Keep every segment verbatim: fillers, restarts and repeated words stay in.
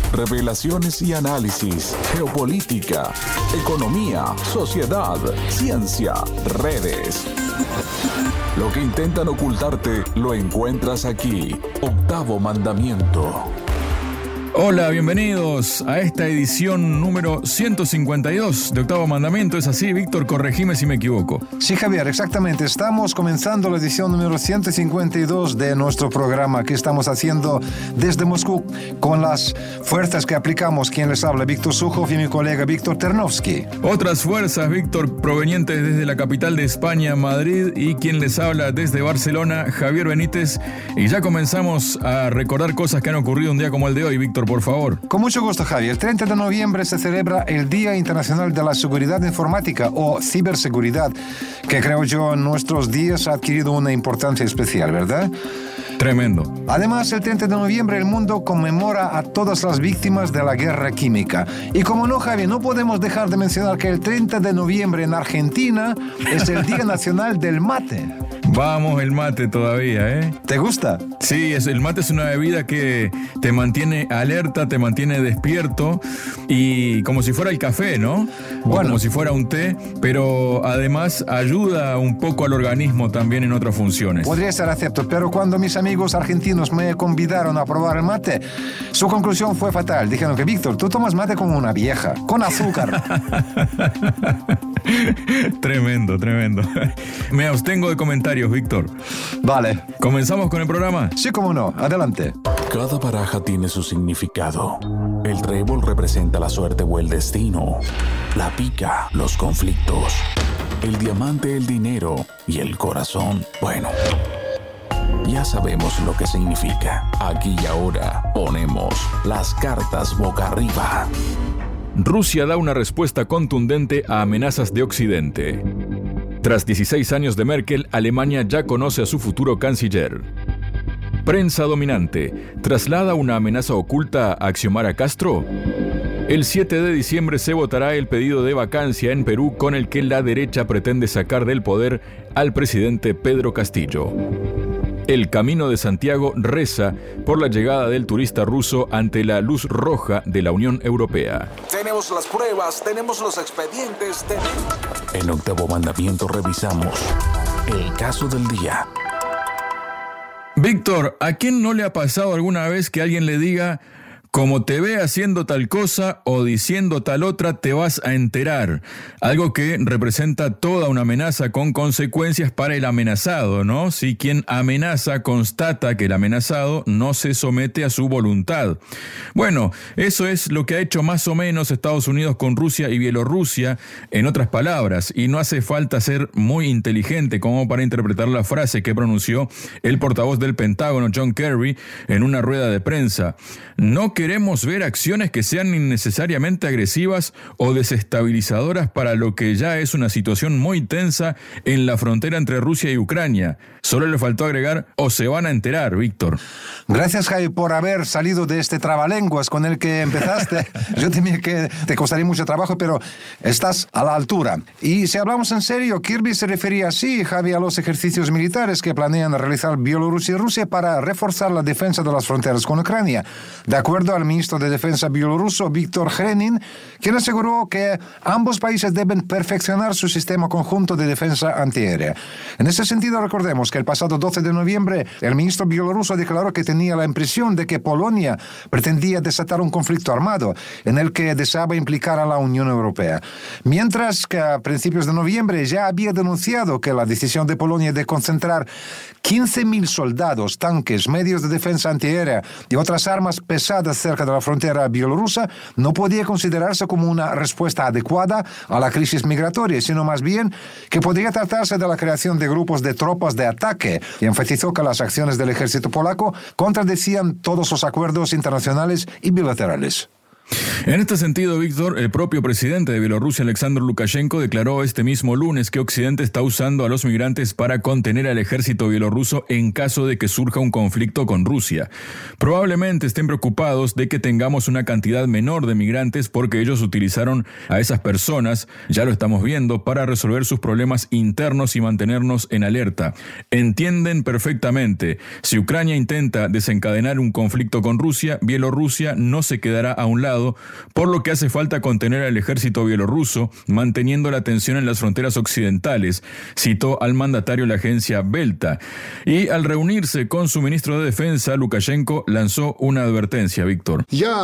revelaciones y análisis, geopolítica, economía, sociedad, ciencia, redes. Lo que intentan ocultarte lo encuentras aquí. Octavo Mandamiento. Hola, bienvenidos a esta edición número ciento cincuenta y dos de Octavo Mandamiento. ¿Es así, Víctor? Corregime si me equivoco. Sí, Javier, exactamente. Estamos comenzando la edición número ciento cincuenta y dos de nuestro programa que estamos haciendo desde Moscú con las fuerzas que aplicamos. Quien les habla, Víctor Sukhov, y mi colega Víctor Ternovsky. Otras fuerzas, Víctor, provenientes desde la capital de España, Madrid, y quien les habla desde Barcelona, Javier Benítez. Y ya comenzamos a recordar cosas que han ocurrido un día como el de hoy, Víctor, por favor. Con mucho gusto, Javier. El treinta de noviembre se celebra el Día Internacional de la Seguridad Informática o Ciberseguridad, que creo yo en nuestros días ha adquirido una importancia especial, ¿verdad? Tremendo. Además, el treinta de noviembre el mundo conmemora a todas las víctimas de la guerra química. Y como no, Javi, no podemos dejar de mencionar que el treinta de noviembre en Argentina es el Día Nacional del Mate. Vamos, el mate todavía, ¿eh? ¿Te gusta? Sí, es, el mate es una bebida que te mantiene alerta, te mantiene despierto, y como si fuera el café, ¿no? O bueno, como si fuera un té, pero además ayuda un poco al organismo también en otras funciones. Podría ser acepto, pero cuando mis amigos argentinos me convidaron a probar el mate, su conclusión fue fatal. Dijeron que, Víctor, tú tomas mate como una vieja, con azúcar. Tremendo, tremendo. Me abstengo de comentarios, Víctor. Vale. ¿Comenzamos con el programa? Sí, cómo no. Adelante. Cada baraja tiene su significado. El trébol representa la suerte o el destino. La pica, los conflictos. El diamante, el dinero. Y el corazón, bueno, ya sabemos lo que significa. Aquí y ahora ponemos las cartas boca arriba. Rusia da una respuesta contundente a amenazas de Occidente. Tras dieciséis años de Merkel, Alemania ya conoce a su futuro canciller. Prensa dominante. ¿Traslada una amenaza oculta a Xiomara Castro? El siete de diciembre se votará el pedido de vacancia en Perú con el que la derecha pretende sacar del poder al presidente Pedro Castillo. El Camino de Santiago reza por la llegada del turista ruso ante la luz roja de la Unión Europea. Tenemos las pruebas, tenemos los expedientes. Tenemos... En Octavo Mandamiento revisamos el caso del día. Víctor, ¿a quién no le ha pasado alguna vez que alguien le diga: como te ve haciendo tal cosa o diciendo tal otra, te vas a enterar? Algo que representa toda una amenaza con consecuencias para el amenazado, ¿no? Si quien amenaza constata que el amenazado no se somete a su voluntad. Bueno, eso es lo que ha hecho más o menos Estados Unidos con Rusia y Bielorrusia, en otras palabras, y no hace falta ser muy inteligente como para interpretar la frase que pronunció el portavoz del Pentágono, John Kirby, en una rueda de prensa. No que Queremos ver acciones que sean innecesariamente agresivas o desestabilizadoras para lo que ya es una situación muy tensa en la frontera entre Rusia y Ucrania. Solo le faltó agregar: o se van a enterar, Víctor. Gracias, Javi, por haber salido de este trabalenguas con el que empezaste. Yo temía que te costaría mucho trabajo, pero estás a la altura. Y si hablamos en serio, Kirby se refería así, Javi, a los ejercicios militares que planean realizar Bielorrusia y Rusia para reforzar la defensa de las fronteras con Ucrania. De acuerdo al ministro de Defensa bielorruso, Víktor Hrenin, quien aseguró que ambos países deben perfeccionar su sistema conjunto de defensa antiaérea. En ese sentido, recordemos que el pasado doce de noviembre, el ministro bielorruso declaró que tenía la impresión de que Polonia pretendía desatar un conflicto armado en el que deseaba implicar a la Unión Europea. Mientras que a principios de noviembre ya había denunciado que la decisión de Polonia de concentrar quince mil soldados, tanques, medios de defensa antiaérea y otras armas pesadas cerca de la frontera bielorrusa no podía considerarse como una respuesta adecuada a la crisis migratoria, sino más bien que podría tratarse de la creación de grupos de tropas de ataque, y enfatizó que las acciones del ejército polaco contradecían todos los acuerdos internacionales y bilaterales. En este sentido, Víctor, el propio presidente de Bielorrusia, Alexander Lukashenko, declaró este mismo lunes que Occidente está usando a los migrantes para contener al ejército bielorruso en caso de que surja un conflicto con Rusia. Probablemente estén preocupados de que tengamos una cantidad menor de migrantes porque ellos utilizaron a esas personas, ya lo estamos viendo, para resolver sus problemas internos y mantenernos en alerta. Entienden perfectamente, si Ucrania intenta desencadenar un conflicto con Rusia, Bielorrusia no se quedará a un lado, por lo que hace falta contener al ejército bielorruso, manteniendo la tensión en las fronteras occidentales, citó al mandatario la agencia Belta. Y al reunirse con su ministro de Defensa, Lukashenko lanzó una advertencia, Víctor.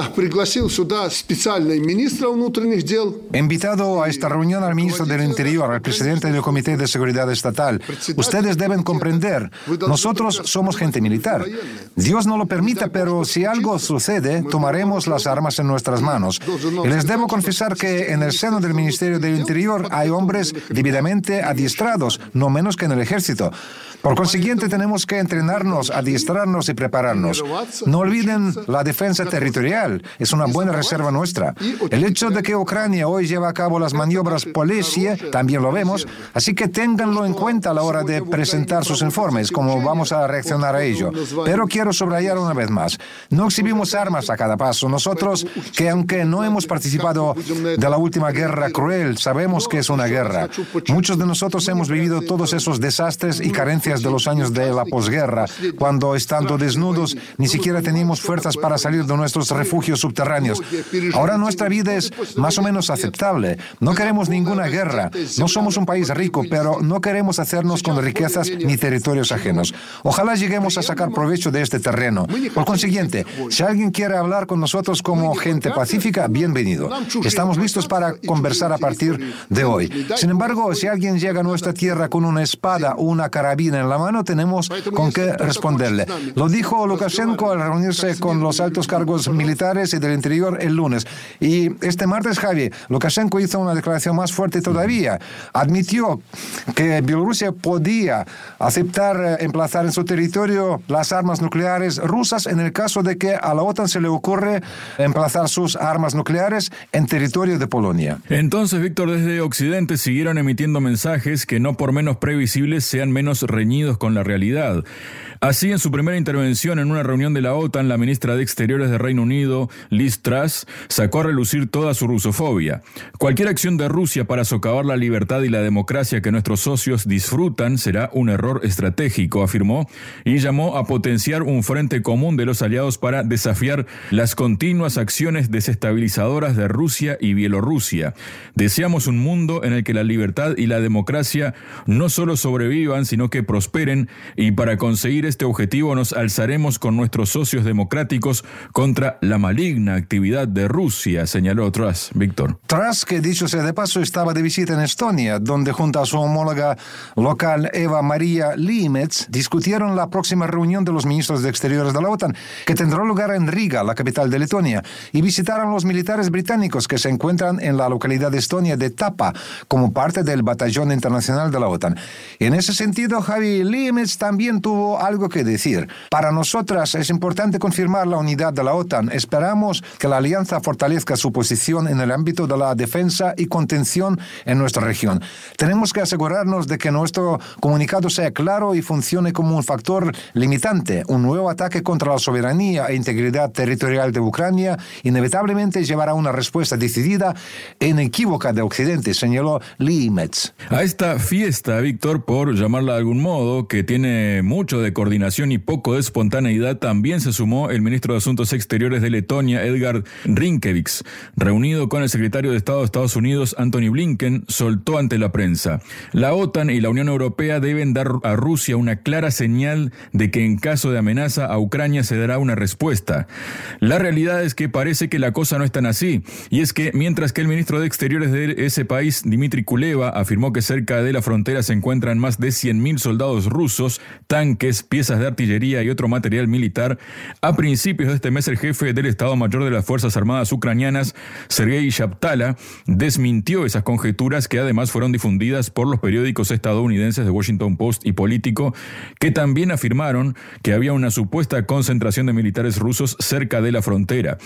He invitado a esta reunión al ministro del Interior, al presidente del Comité de Seguridad Estatal. Ustedes deben comprender, nosotros somos gente militar. Dios no lo permita, pero si algo sucede, tomaremos las armas en nuestras manos. Y les debo confesar que en el seno del Ministerio del Interior hay hombres debidamente adiestrados, no menos que en el ejército. Por consiguiente, tenemos que entrenarnos, adiestrarnos y prepararnos. No olviden la defensa territorial, es una buena reserva nuestra. El hecho de que Ucrania hoy lleva a cabo las maniobras Polessie, también lo vemos, así que ténganlo en cuenta a la hora de presentar sus informes, cómo vamos a reaccionar a ello. Pero quiero subrayar una vez más, no exhibimos armas a cada paso. Nosotros, que aunque no hemos participado de la última guerra cruel, sabemos que es una guerra. Muchos de nosotros hemos vivido todos esos desastres y carencias de los años de la posguerra, cuando estando desnudos ni siquiera teníamos fuerzas para salir de nuestros refugios subterráneos. Ahora nuestra vida es más o menos aceptable. No queremos ninguna guerra. No somos un país rico, pero no queremos hacernos con riquezas ni territorios ajenos. Ojalá lleguemos a sacar provecho de este terreno. Por consiguiente, si alguien quiere hablar con nosotros como gente pacífica, bienvenido. Estamos listos para conversar a partir de hoy. Sin embargo, si alguien llega a nuestra tierra con una espada o una carabina en la mano, tenemos con qué responderle. Lo dijo Lukashenko al reunirse con los altos cargos militares y del interior el lunes. Y este martes, Javi, Lukashenko hizo una declaración más fuerte todavía. Admitió que Bielorrusia podía aceptar emplazar en su territorio las armas nucleares rusas en el caso de que a la OTAN se le ocurre emplazar sus armas nucleares en territorio de Polonia. Entonces, Víctor, desde Occidente siguieron emitiendo mensajes que no por menos previsibles sean menos reñidos con la realidad. Así, en su primera intervención en una reunión de la OTAN, la ministra de Exteriores de Reino Unido, Liz Truss, sacó a relucir toda su rusofobia. Cualquier acción de Rusia para socavar la libertad y la democracia que nuestros socios disfrutan será un error estratégico, afirmó, y llamó a potenciar un frente común de los aliados para desafiar las continuas acciones desestabilizadoras de Rusia y Bielorrusia. Deseamos un mundo en el que la libertad y la democracia no solo sobrevivan, sino que prosperen, y para conseguir este objetivo nos alzaremos con nuestros socios democráticos contra la maligna actividad de Rusia, señaló Truss. Víctor. Truss, que dicho sea de paso, estaba de visita en Estonia, donde junto a su homóloga local Eva Maria Limets discutieron la próxima reunión de los ministros de Exteriores de la OTAN, que tendrá lugar en Riga, la capital de Letonia, y visitaron los militares británicos que se encuentran en la localidad de Estonia de Tapa, como parte del batallón internacional de la OTAN. En ese sentido, Javi, Limets también tuvo algo que decir. Para nosotras es importante confirmar la unidad de la OTAN. Esperamos que la alianza fortalezca su posición en el ámbito de la defensa y contención en nuestra región. Tenemos que asegurarnos de que nuestro comunicado sea claro y funcione como un factor limitante. Un nuevo ataque contra la soberanía e integridad territorial de Ucrania inevitablemente llevará una respuesta decidida e inequívoca de Occidente, señaló Limets. A esta fiesta, Víctor, por llamarla de algún modo, que tiene mucho de coordinación y poco de espontaneidad, también se sumó el ministro de Asuntos Exteriores de Letonia, Edgard Rinkēviks. Reunido con el secretario de Estado de Estados Unidos, Antony Blinken, soltó ante la prensa: la OTAN y la Unión Europea deben dar a Rusia una clara señal de que en caso de amenaza a Ucrania se dará una respuesta. La realidad es que parece que la cosa no es tan así, y es que mientras que el ministro de Exteriores de ese país, Dmitry Kuleva, afirmó que cerca de la frontera se encuentran más de cien mil soldados rusos, tanques, piezas de artillería y otro material militar, a principios de este mes el jefe del Estado Mayor de las Fuerzas Armadas ucranianas, Sergei Shaptala, desmintió esas conjeturas que además fueron difundidas por los periódicos estadounidenses The Washington Post y Político, que también afirmaron que había una supuesta concentración de militares rusos cerca de la frontera. El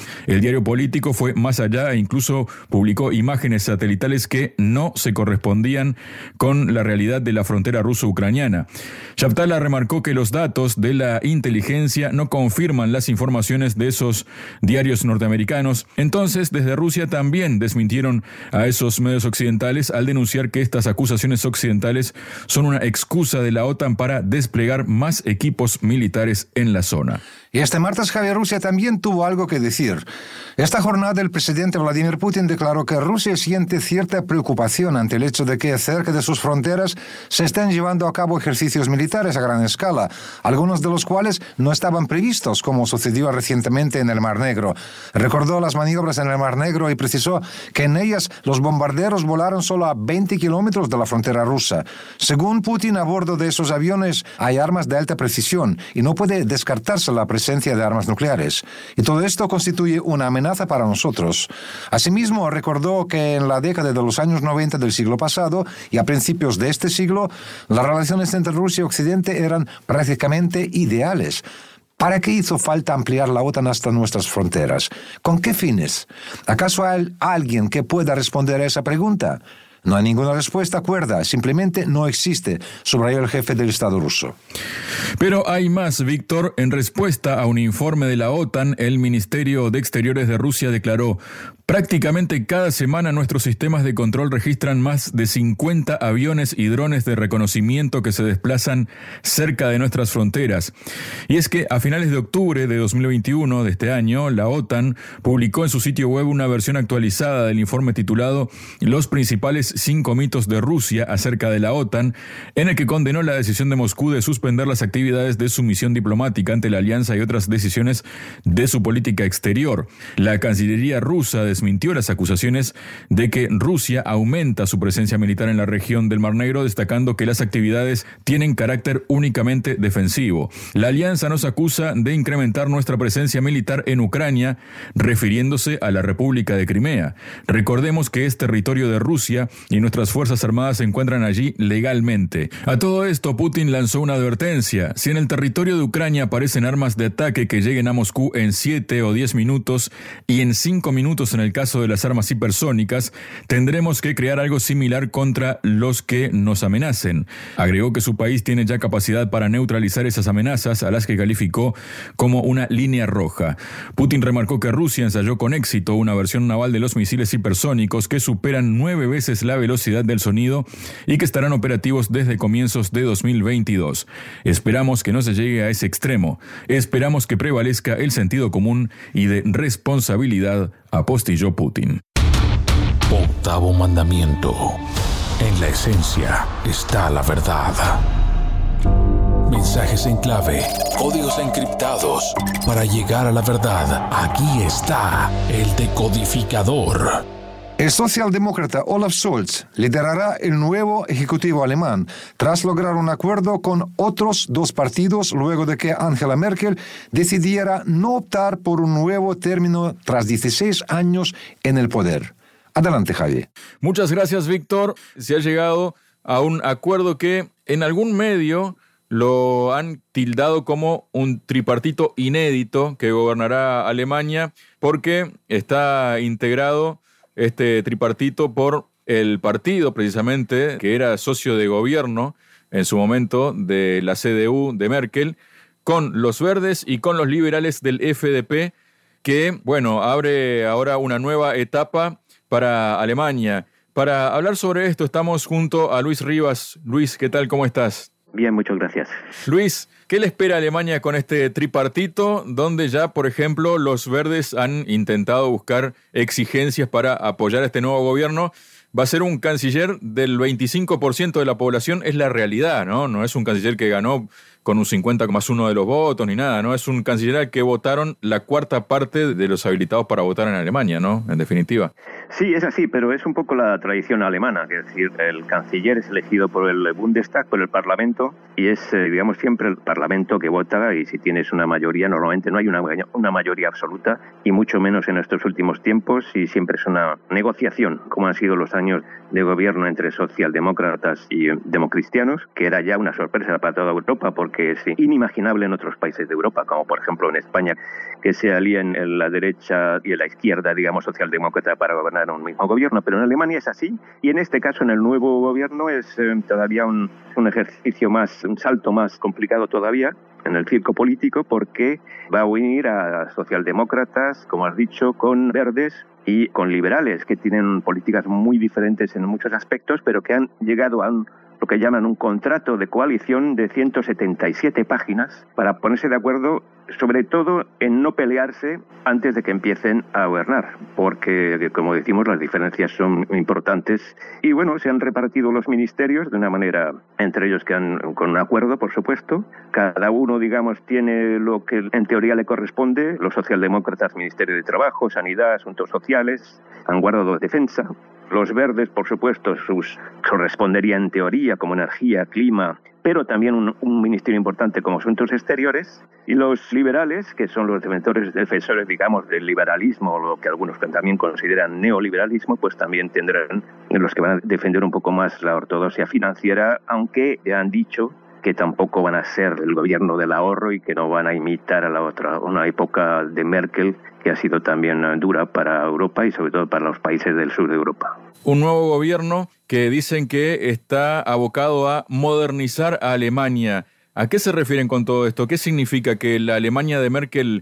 diario político fue más allá e incluso publicó imágenes satelitales que no se correspondían con la realidad de la frontera ruso-ucraniana. Shabtala remarcó que los datos de la inteligencia no confirman las informaciones de esos diarios norteamericanos. Entonces, desde Rusia también desmintieron a esos medios occidentales al denunciar que estas acusaciones occidentales son una excusa de la OTAN para desplegar más equipos militares en la zona. Y este martes, Javier, Rusia también tuvo algo que decir. Esta jornada el presidente Vladimir Putin declaró que Rusia siente cierta preocupación ante el hecho de que cerca de sus fronteras se estén llevando a cabo ejercicios militares a gran escala, algunos de los cuales no estaban previstos, como sucedió recientemente en el Mar Negro. Recordó las maniobras en el Mar Negro y precisó que en ellas los bombarderos volaron solo a veinte kilómetros de la frontera rusa. Según Putin, a bordo de esos aviones hay armas de alta precisión y no puede descartarse la presencia de armas nucleares. Y todo esto constituye una amenaza para nosotros. Asimismo, recordó que en la década de los años noventa del siglo pasado y a principios de este siglo, las relaciones entre Rusia y Occidente eran prácticamente ideales. ¿Para qué hizo falta ampliar la OTAN hasta nuestras fronteras? ¿Con qué fines? ¿Acaso hay alguien que pueda responder a esa pregunta? No hay ninguna respuesta cuerda, simplemente no existe, subrayó el jefe del Estado ruso. Pero hay más, Víctor. En respuesta a un informe de la OTAN, el Ministerio de Exteriores de Rusia declaró: prácticamente cada semana nuestros sistemas de control registran más de cincuenta aviones y drones de reconocimiento que se desplazan cerca de nuestras fronteras. Y es que a finales de octubre de dos mil veintiuno de este año, la OTAN publicó en su sitio web una versión actualizada del informe titulado Los principales cinco mitos de Rusia acerca de la OTAN, en el que condenó la decisión de Moscú de suspender las actividades de su misión diplomática ante la alianza y otras decisiones de su política exterior. La Cancillería rusa desmintió las acusaciones de que Rusia aumenta su presencia militar en la región del Mar Negro, destacando que las actividades tienen carácter únicamente defensivo. La alianza nos acusa de incrementar nuestra presencia militar en Ucrania, refiriéndose a la República de Crimea. Recordemos que es territorio de Rusia y nuestras fuerzas armadas se encuentran allí legalmente. A todo esto, Putin lanzó una advertencia: si en el territorio de Ucrania aparecen armas de ataque que lleguen a Moscú en siete o diez minutos y en cinco minutos en el caso de las armas hipersónicas, tendremos que crear algo similar contra los que nos amenacen. Agregó que su país tiene ya capacidad para neutralizar esas amenazas, a las que calificó como una línea roja. Putin remarcó que Rusia ensayó con éxito una versión naval de los misiles hipersónicos que superan nueve veces la velocidad del sonido y que estarán operativos desde comienzos de dos mil veintidós. Esperamos que no se llegue a ese extremo. Esperamos que prevalezca el sentido común y de responsabilidad, apostilló Putin. Octavo mandamiento. En la esencia está la verdad. Mensajes en clave, códigos encriptados. Para llegar a la verdad, aquí está el decodificador. El socialdemócrata Olaf Scholz liderará el nuevo ejecutivo alemán tras lograr un acuerdo con otros dos partidos luego de que Angela Merkel decidiera no optar por un nuevo término tras dieciséis años en el poder. Adelante, Javier. Muchas gracias, Víctor. Se ha llegado a un acuerdo que en algún medio lo han tildado como un tripartito inédito que gobernará Alemania, porque está integrado este tripartito por el partido precisamente que era socio de gobierno en su momento de la C D U de Merkel, con los verdes y con los liberales del F D P, que, bueno, abre ahora una nueva etapa para Alemania. Para hablar sobre esto estamos junto a Luis Rivas. Luis, ¿qué tal? ¿Cómo estás? Bien, muchas gracias. Luis, ¿qué le espera a Alemania con este tripartito, donde ya, por ejemplo, los verdes han intentado buscar exigencias para apoyar a este nuevo gobierno? Va a ser un canciller del veinticinco por ciento de la población, es la realidad, ¿no? No es un canciller que ganó con un cincuenta coma uno de los votos ni nada, ¿no? Es un canciller al que votaron la cuarta parte de los habilitados para votar en Alemania, ¿no? En definitiva. Sí, es así, pero es un poco la tradición alemana, es decir, el canciller es elegido por el Bundestag, por el Parlamento, y es, eh, digamos, siempre el Parlamento que vota, y si tienes una mayoría, normalmente no hay una, una mayoría absoluta, y mucho menos en estos últimos tiempos, y siempre es una negociación, como han sido los años de gobierno entre socialdemócratas y eh, democristianos, que era ya una sorpresa para toda Europa, porque que es inimaginable en otros países de Europa, como por ejemplo en España, que se alíen en la derecha y en la izquierda, digamos, socialdemócrata para gobernar un mismo gobierno. Pero en Alemania es así, y en este caso, en el nuevo gobierno, es eh, todavía un, un ejercicio más, un salto más complicado todavía en el circo político, porque va a unir a socialdemócratas, como has dicho, con verdes y con liberales, que tienen políticas muy diferentes en muchos aspectos, pero que han llegado a un, lo que llaman un contrato de coalición de ciento setenta y siete páginas para ponerse de acuerdo, sobre todo en no pelearse antes de que empiecen a gobernar, porque, como decimos, las diferencias son importantes. Y bueno, se han repartido los ministerios de una manera, entre ellos que han, con un acuerdo, por supuesto. Cada uno, digamos, tiene lo que en teoría le corresponde. Los socialdemócratas, Ministerio de Trabajo, Sanidad, Asuntos Sociales, han guardado Defensa. Los verdes, por supuesto, sus correspondería en teoría como energía, clima, pero también un, un ministerio importante como asuntos exteriores. Y los liberales, que son los defensores, defensores, digamos, del liberalismo, lo que algunos también consideran neoliberalismo, pues también tendrán los que van a defender un poco más la ortodoxia financiera, aunque ya han dicho que tampoco van a ser el gobierno del ahorro y que no van a imitar a la otra, una época de Merkel que ha sido también dura para Europa y sobre todo para los países del sur de Europa. Un nuevo gobierno que dicen que está abocado a modernizar a Alemania. ¿A qué se refieren con todo esto? ¿Qué significa? ¿Que la Alemania de Merkel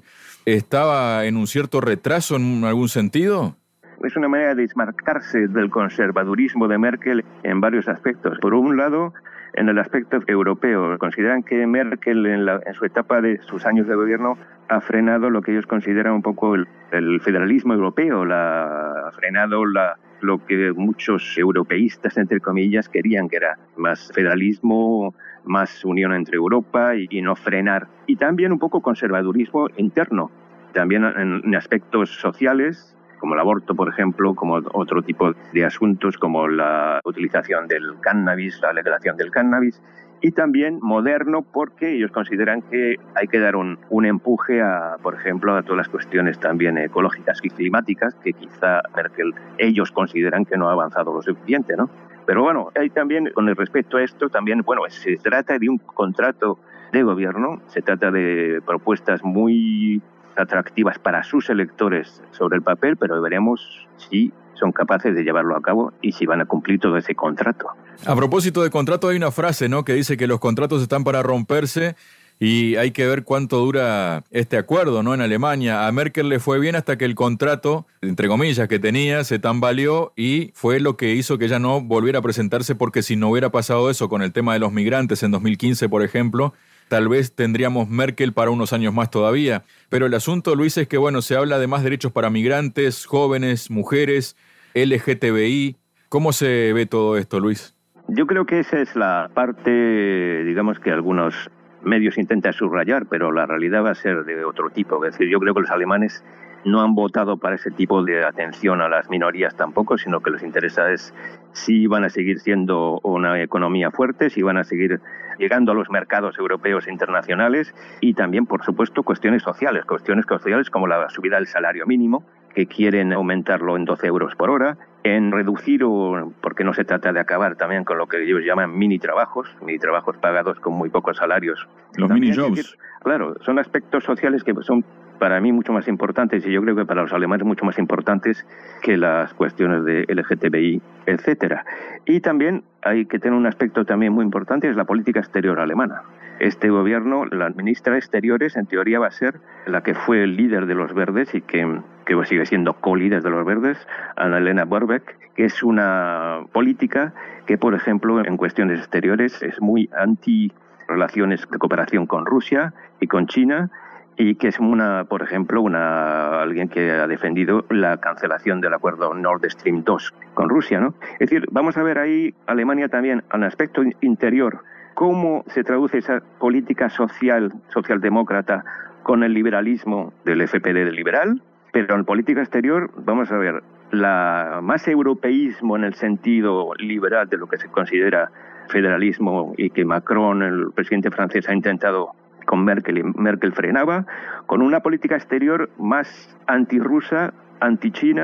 estaba en un cierto retraso en algún sentido? Es una manera de desmarcarse del conservadurismo de Merkel en varios aspectos. Por un lado, en el aspecto europeo, consideran que Merkel en, la, en su etapa de sus años de gobierno ha frenado lo que ellos consideran un poco el, el federalismo europeo, la, ha frenado la, lo que muchos europeístas, entre comillas, querían, que era más federalismo, más unión entre Europa y, y no frenar. Y también un poco conservadurismo interno, también en, en aspectos sociales, como el aborto, por ejemplo, como otro tipo de asuntos como la utilización del cannabis, la legalización del cannabis, y también moderno porque ellos consideran que hay que dar un, un empuje a, por ejemplo, a todas las cuestiones también ecológicas y climáticas que quizá Merkel, ellos consideran que no ha avanzado lo suficiente, ¿no? Pero bueno, hay también, con el respecto a esto, también, bueno, se trata de un contrato de gobierno, se trata de propuestas muy atractivas para sus electores sobre el papel, pero veremos si son capaces de llevarlo a cabo y si van a cumplir todo ese contrato. A propósito de contrato, hay una frase, ¿no?, que dice que los contratos están para romperse y hay que ver cuánto dura este acuerdo, ¿no?, en Alemania. A Merkel le fue bien hasta que el contrato, entre comillas, que tenía se tambaleó y fue lo que hizo que ella no volviera a presentarse, porque si no hubiera pasado eso con el tema de los migrantes en dos mil quince, por ejemplo, tal vez tendríamos Merkel para unos años más todavía. Pero el asunto, Luis, es que, bueno, se habla de más derechos para migrantes, jóvenes, mujeres, L G T B I. ¿Cómo se ve todo esto, Luis? Yo creo que esa es la parte, digamos, que algunos medios intentan subrayar, pero la realidad va a ser de otro tipo. Es decir, yo creo que los alemanes no han votado para ese tipo de atención a las minorías tampoco, sino que les interesa es si van a seguir siendo una economía fuerte, si van a seguir llegando a los mercados europeos e internacionales, y también, por supuesto, cuestiones sociales, cuestiones sociales como la subida del salario mínimo, que quieren aumentarlo en doce euros por hora, en reducir, o porque no se trata de acabar también con lo que ellos llaman mini trabajos, mini trabajos pagados con muy pocos salarios. Los mini jobs. Claro, son aspectos sociales que son para mí mucho más importantes, y yo creo que para los alemanes mucho más importantes que las cuestiones de L G T B I, etcétera. Y también hay que tener un aspecto también muy importante, es la política exterior alemana. Este gobierno, la ministra de Exteriores, en teoría va a ser la que fue el líder de los verdes y que, que sigue siendo co-líder de los verdes, Annalena Baerbock, que es una política que, por ejemplo, en cuestiones exteriores es muy anti relaciones de cooperación con Rusia y con China, y que es una, por ejemplo, una alguien que ha defendido la cancelación del acuerdo Nord Stream dos con Rusia, ¿no? Es decir, vamos a ver ahí Alemania también, al aspecto interior, cómo se traduce esa política social, socialdemócrata, con el liberalismo del F P D del liberal, pero en política exterior, vamos a ver, la más europeísmo en el sentido liberal de lo que se considera federalismo y que Macron, el presidente francés, ha intentado con Merkel, y Merkel frenaba, con una política exterior más antirrusa, antichina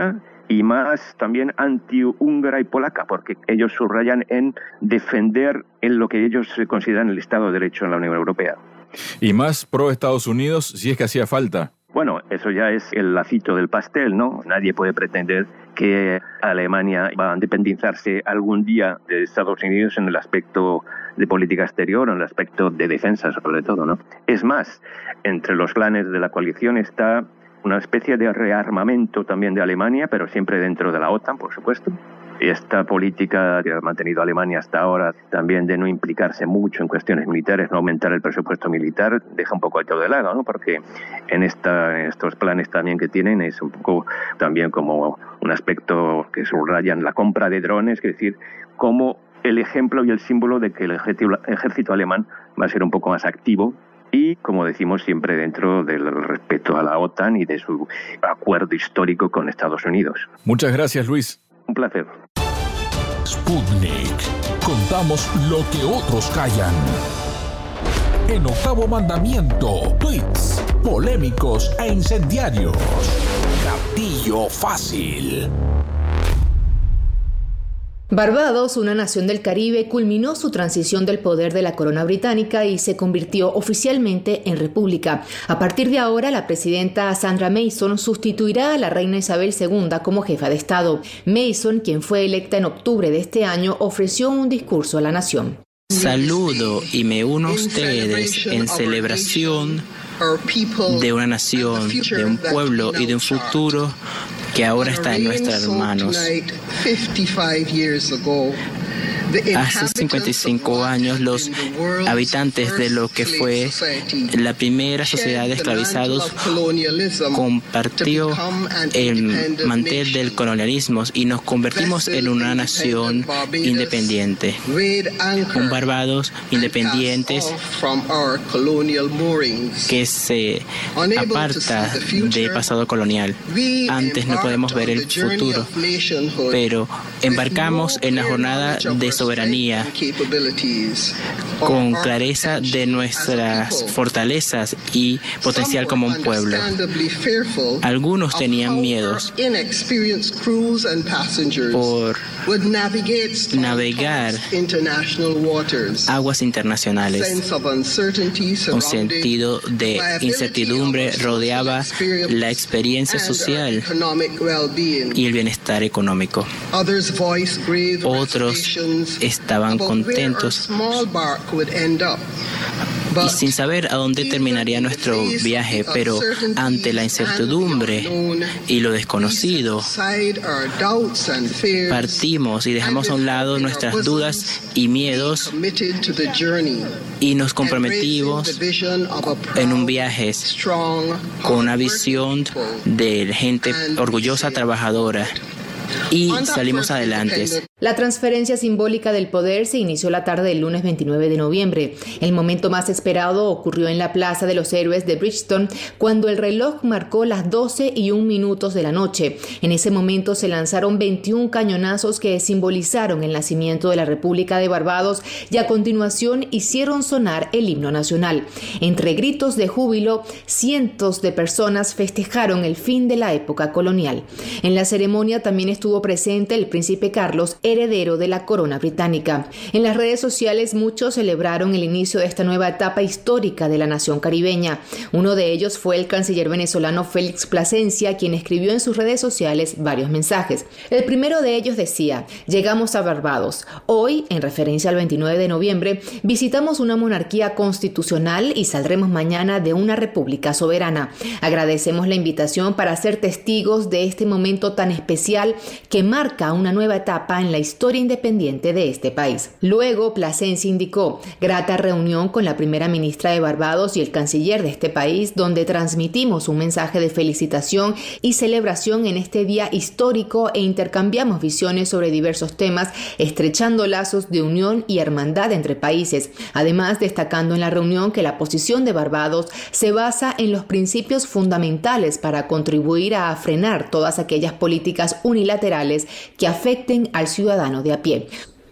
y más también anti-húngara y polaca, porque ellos subrayan en defender en lo que ellos consideran el Estado de Derecho en la Unión Europea. Y más pro Estados Unidos si es que hacía falta. Bueno, eso ya es el lacito del pastel, ¿no? Nadie puede pretender que Alemania va a independizarse algún día de Estados Unidos en el aspecto de política exterior o en el aspecto de defensa, sobre todo, ¿no? Es más, entre los planes de la coalición está una especie de rearmamento también de Alemania, pero siempre dentro de la OTAN, por supuesto. Y esta política que ha mantenido Alemania hasta ahora, también de no implicarse mucho en cuestiones militares, no aumentar el presupuesto militar, deja un poco de todo de lado, ¿no? Porque en, esta, en estos planes también que tienen es un poco también como un aspecto que subrayan la compra de drones, es decir, como el ejemplo y el símbolo de que el ejército, ejército alemán va a ser un poco más activo y, como decimos, siempre dentro del respeto a la OTAN y de su acuerdo histórico con Estados Unidos. Muchas gracias, Luis. Un placer. Sputnik. Contamos lo que otros callan. En Octavo Mandamiento, tweets polémicos e incendiarios. Gatillo fácil. Barbados, una nación del Caribe, culminó su transición del poder de la corona británica y se convirtió oficialmente en república. A partir de ahora, la presidenta Sandra Mason sustituirá a la reina Isabel segunda como jefa de Estado. Mason, quien fue electa en octubre de este año, ofreció un discurso a la nación. Saludo y me uno a ustedes en celebración de una nación, de un pueblo y de un futuro que ahora está en nuestras manos. Hace cincuenta y cinco años, los habitantes de lo que fue la primera sociedad de esclavizados compartió el mantel del colonialismo y nos convertimos en una nación independiente. Un Barbados independientes que se aparta del pasado colonial. Antes no podemos ver el futuro, pero embarcamos en la jornada de soberanía con clareza de nuestras fortalezas y potencial como un pueblo. Algunos tenían miedos por navegar aguas internacionales. Un sentido de incertidumbre rodeaba la experiencia social y el bienestar económico. Otros estaban contentos y sin saber a dónde terminaría nuestro viaje, pero ante la incertidumbre y lo desconocido, partimos y dejamos a un lado nuestras dudas y miedos y nos comprometimos en un viaje con una visión de gente orgullosa, trabajadora. Y salimos adelante. La transferencia simbólica del poder se inició la tarde del lunes veintinueve de noviembre. El momento más esperado ocurrió en la Plaza de los Héroes de Bridgestone, cuando el reloj marcó las doce y un minutos de la noche. En ese momento se lanzaron veintiún cañonazos que simbolizaron el nacimiento de la República de Barbados y a continuación hicieron sonar el himno nacional. Entre gritos de júbilo, cientos de personas festejaron el fin de la época colonial. En la ceremonia también estuvo presente el príncipe Carlos, heredero de la corona británica. En las redes sociales muchos celebraron el inicio de esta nueva etapa histórica de la nación caribeña. Uno de ellos fue el canciller venezolano Félix Plasencia, quien escribió en sus redes sociales varios mensajes. El primero de ellos decía: llegamos a Barbados. Hoy, en referencia al veintinueve de noviembre, visitamos una monarquía constitucional y saldremos mañana de una república soberana. Agradecemos la invitación para ser testigos de este momento tan especial que marca una nueva etapa en la historia independiente de este país. Luego, Plasencia indicó: grata reunión con la primera ministra de Barbados y el canciller de este país, donde transmitimos un mensaje de felicitación y celebración en este día histórico e intercambiamos visiones sobre diversos temas, estrechando lazos de unión y hermandad entre países. Además, destacando en la reunión que la posición de Barbados se basa en los principios fundamentales para contribuir a frenar todas aquellas políticas unilaterales que afecten al ciudadano de a pie.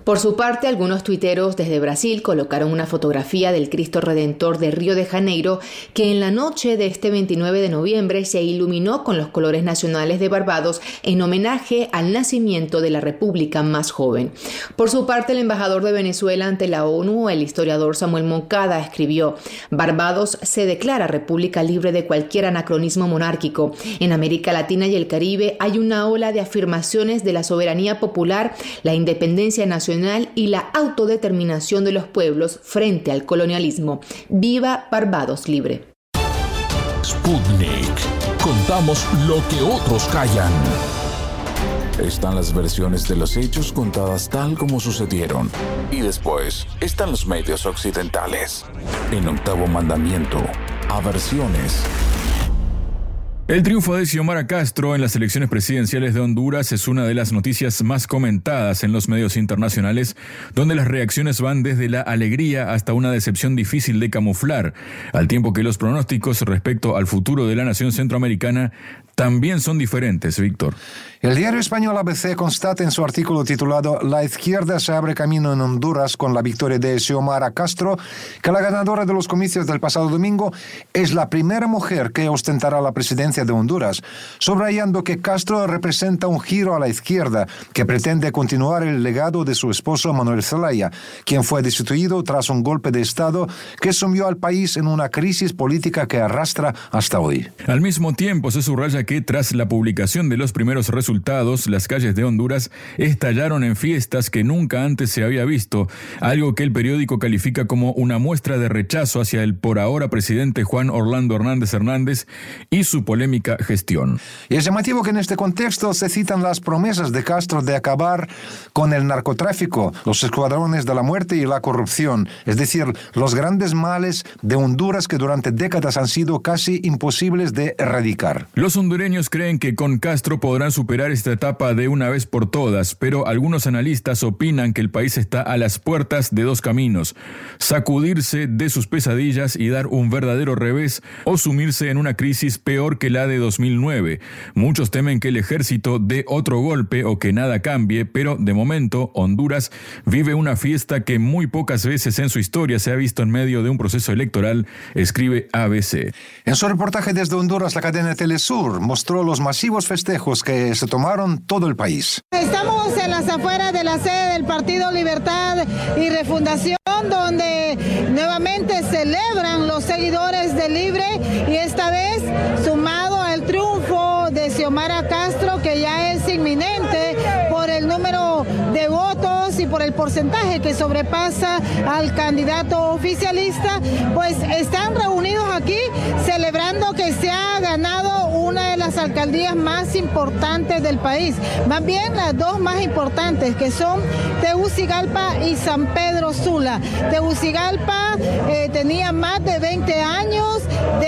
Por su parte, algunos tuiteros desde Brasil colocaron una fotografía del Cristo Redentor de Río de Janeiro que en la noche de este veintinueve de noviembre se iluminó con los colores nacionales de Barbados en homenaje al nacimiento de la república más joven. Por su parte, el embajador de Venezuela ante la ONU, el historiador Samuel Moncada, escribió: Barbados se declara república libre de cualquier anacronismo monárquico. En América Latina y el Caribe hay una ola de afirmaciones de la soberanía popular, la independencia nacional y la autodeterminación de los pueblos frente al colonialismo. ¡Viva Barbados libre! Sputnik. Contamos lo que otros callan. Están las versiones de los hechos contadas tal como sucedieron. Y después están los medios occidentales. En Octavo Mandamiento, Aversiones. El triunfo de Xiomara Castro en las elecciones presidenciales de Honduras es una de las noticias más comentadas en los medios internacionales, donde las reacciones van desde la alegría hasta una decepción difícil de camuflar, al tiempo que los pronósticos respecto al futuro de la nación centroamericana también son diferentes, Víctor. El diario español A B C constata en su artículo titulado «La izquierda se abre camino en Honduras con la victoria de Xiomara Castro» que la ganadora de los comicios del pasado domingo es la primera mujer que ostentará la presidencia de Honduras, subrayando que Castro representa un giro a la izquierda que pretende continuar el legado de su esposo Manuel Zelaya, quien fue destituido tras un golpe de Estado que sumió al país en una crisis política que arrastra hasta hoy. Al mismo tiempo, se subraya que tras la publicación de los primeros resultados, las calles de Honduras estallaron en fiestas que nunca antes se había visto, algo que el periódico califica como una muestra de rechazo hacia el por ahora presidente Juan Orlando Hernández Hernández y su polémica gestión. Y es llamativo que en este contexto se citan las promesas de Castro de acabar con el narcotráfico, los escuadrones de la muerte y la corrupción, es decir, los grandes males de Honduras que durante décadas han sido casi imposibles de erradicar. Los hondureños creen que con Castro podrán superar esta etapa de una vez por todas, pero algunos analistas opinan que el país está a las puertas de dos caminos: sacudirse de sus pesadillas y dar un verdadero revés, o sumirse en una crisis peor que la de dos mil nueve. Muchos temen que el ejército dé otro golpe o que nada cambie, pero de momento Honduras vive una fiesta que muy pocas veces en su historia se ha visto en medio de un proceso electoral, escribe A B C. En su reportaje desde Honduras, la cadena Telesur mostró los masivos festejos que se tomaron todo el país. Estamos en las afueras de la sede del Partido Libertad y Refundación, donde nuevamente celebran los seguidores de Libre, y esta vez sumado al triunfo de Xiomara Castro, que ya es inminente por el número de votos y por el porcentaje que sobrepasa al candidato oficialista, pues están reunidos aquí celebrando que se ha ganado una de las alcaldías más importantes del país, más bien las dos más importantes, que son Tegucigalpa y San Pedro Sula. Tegucigalpa eh, tenía más de veinte años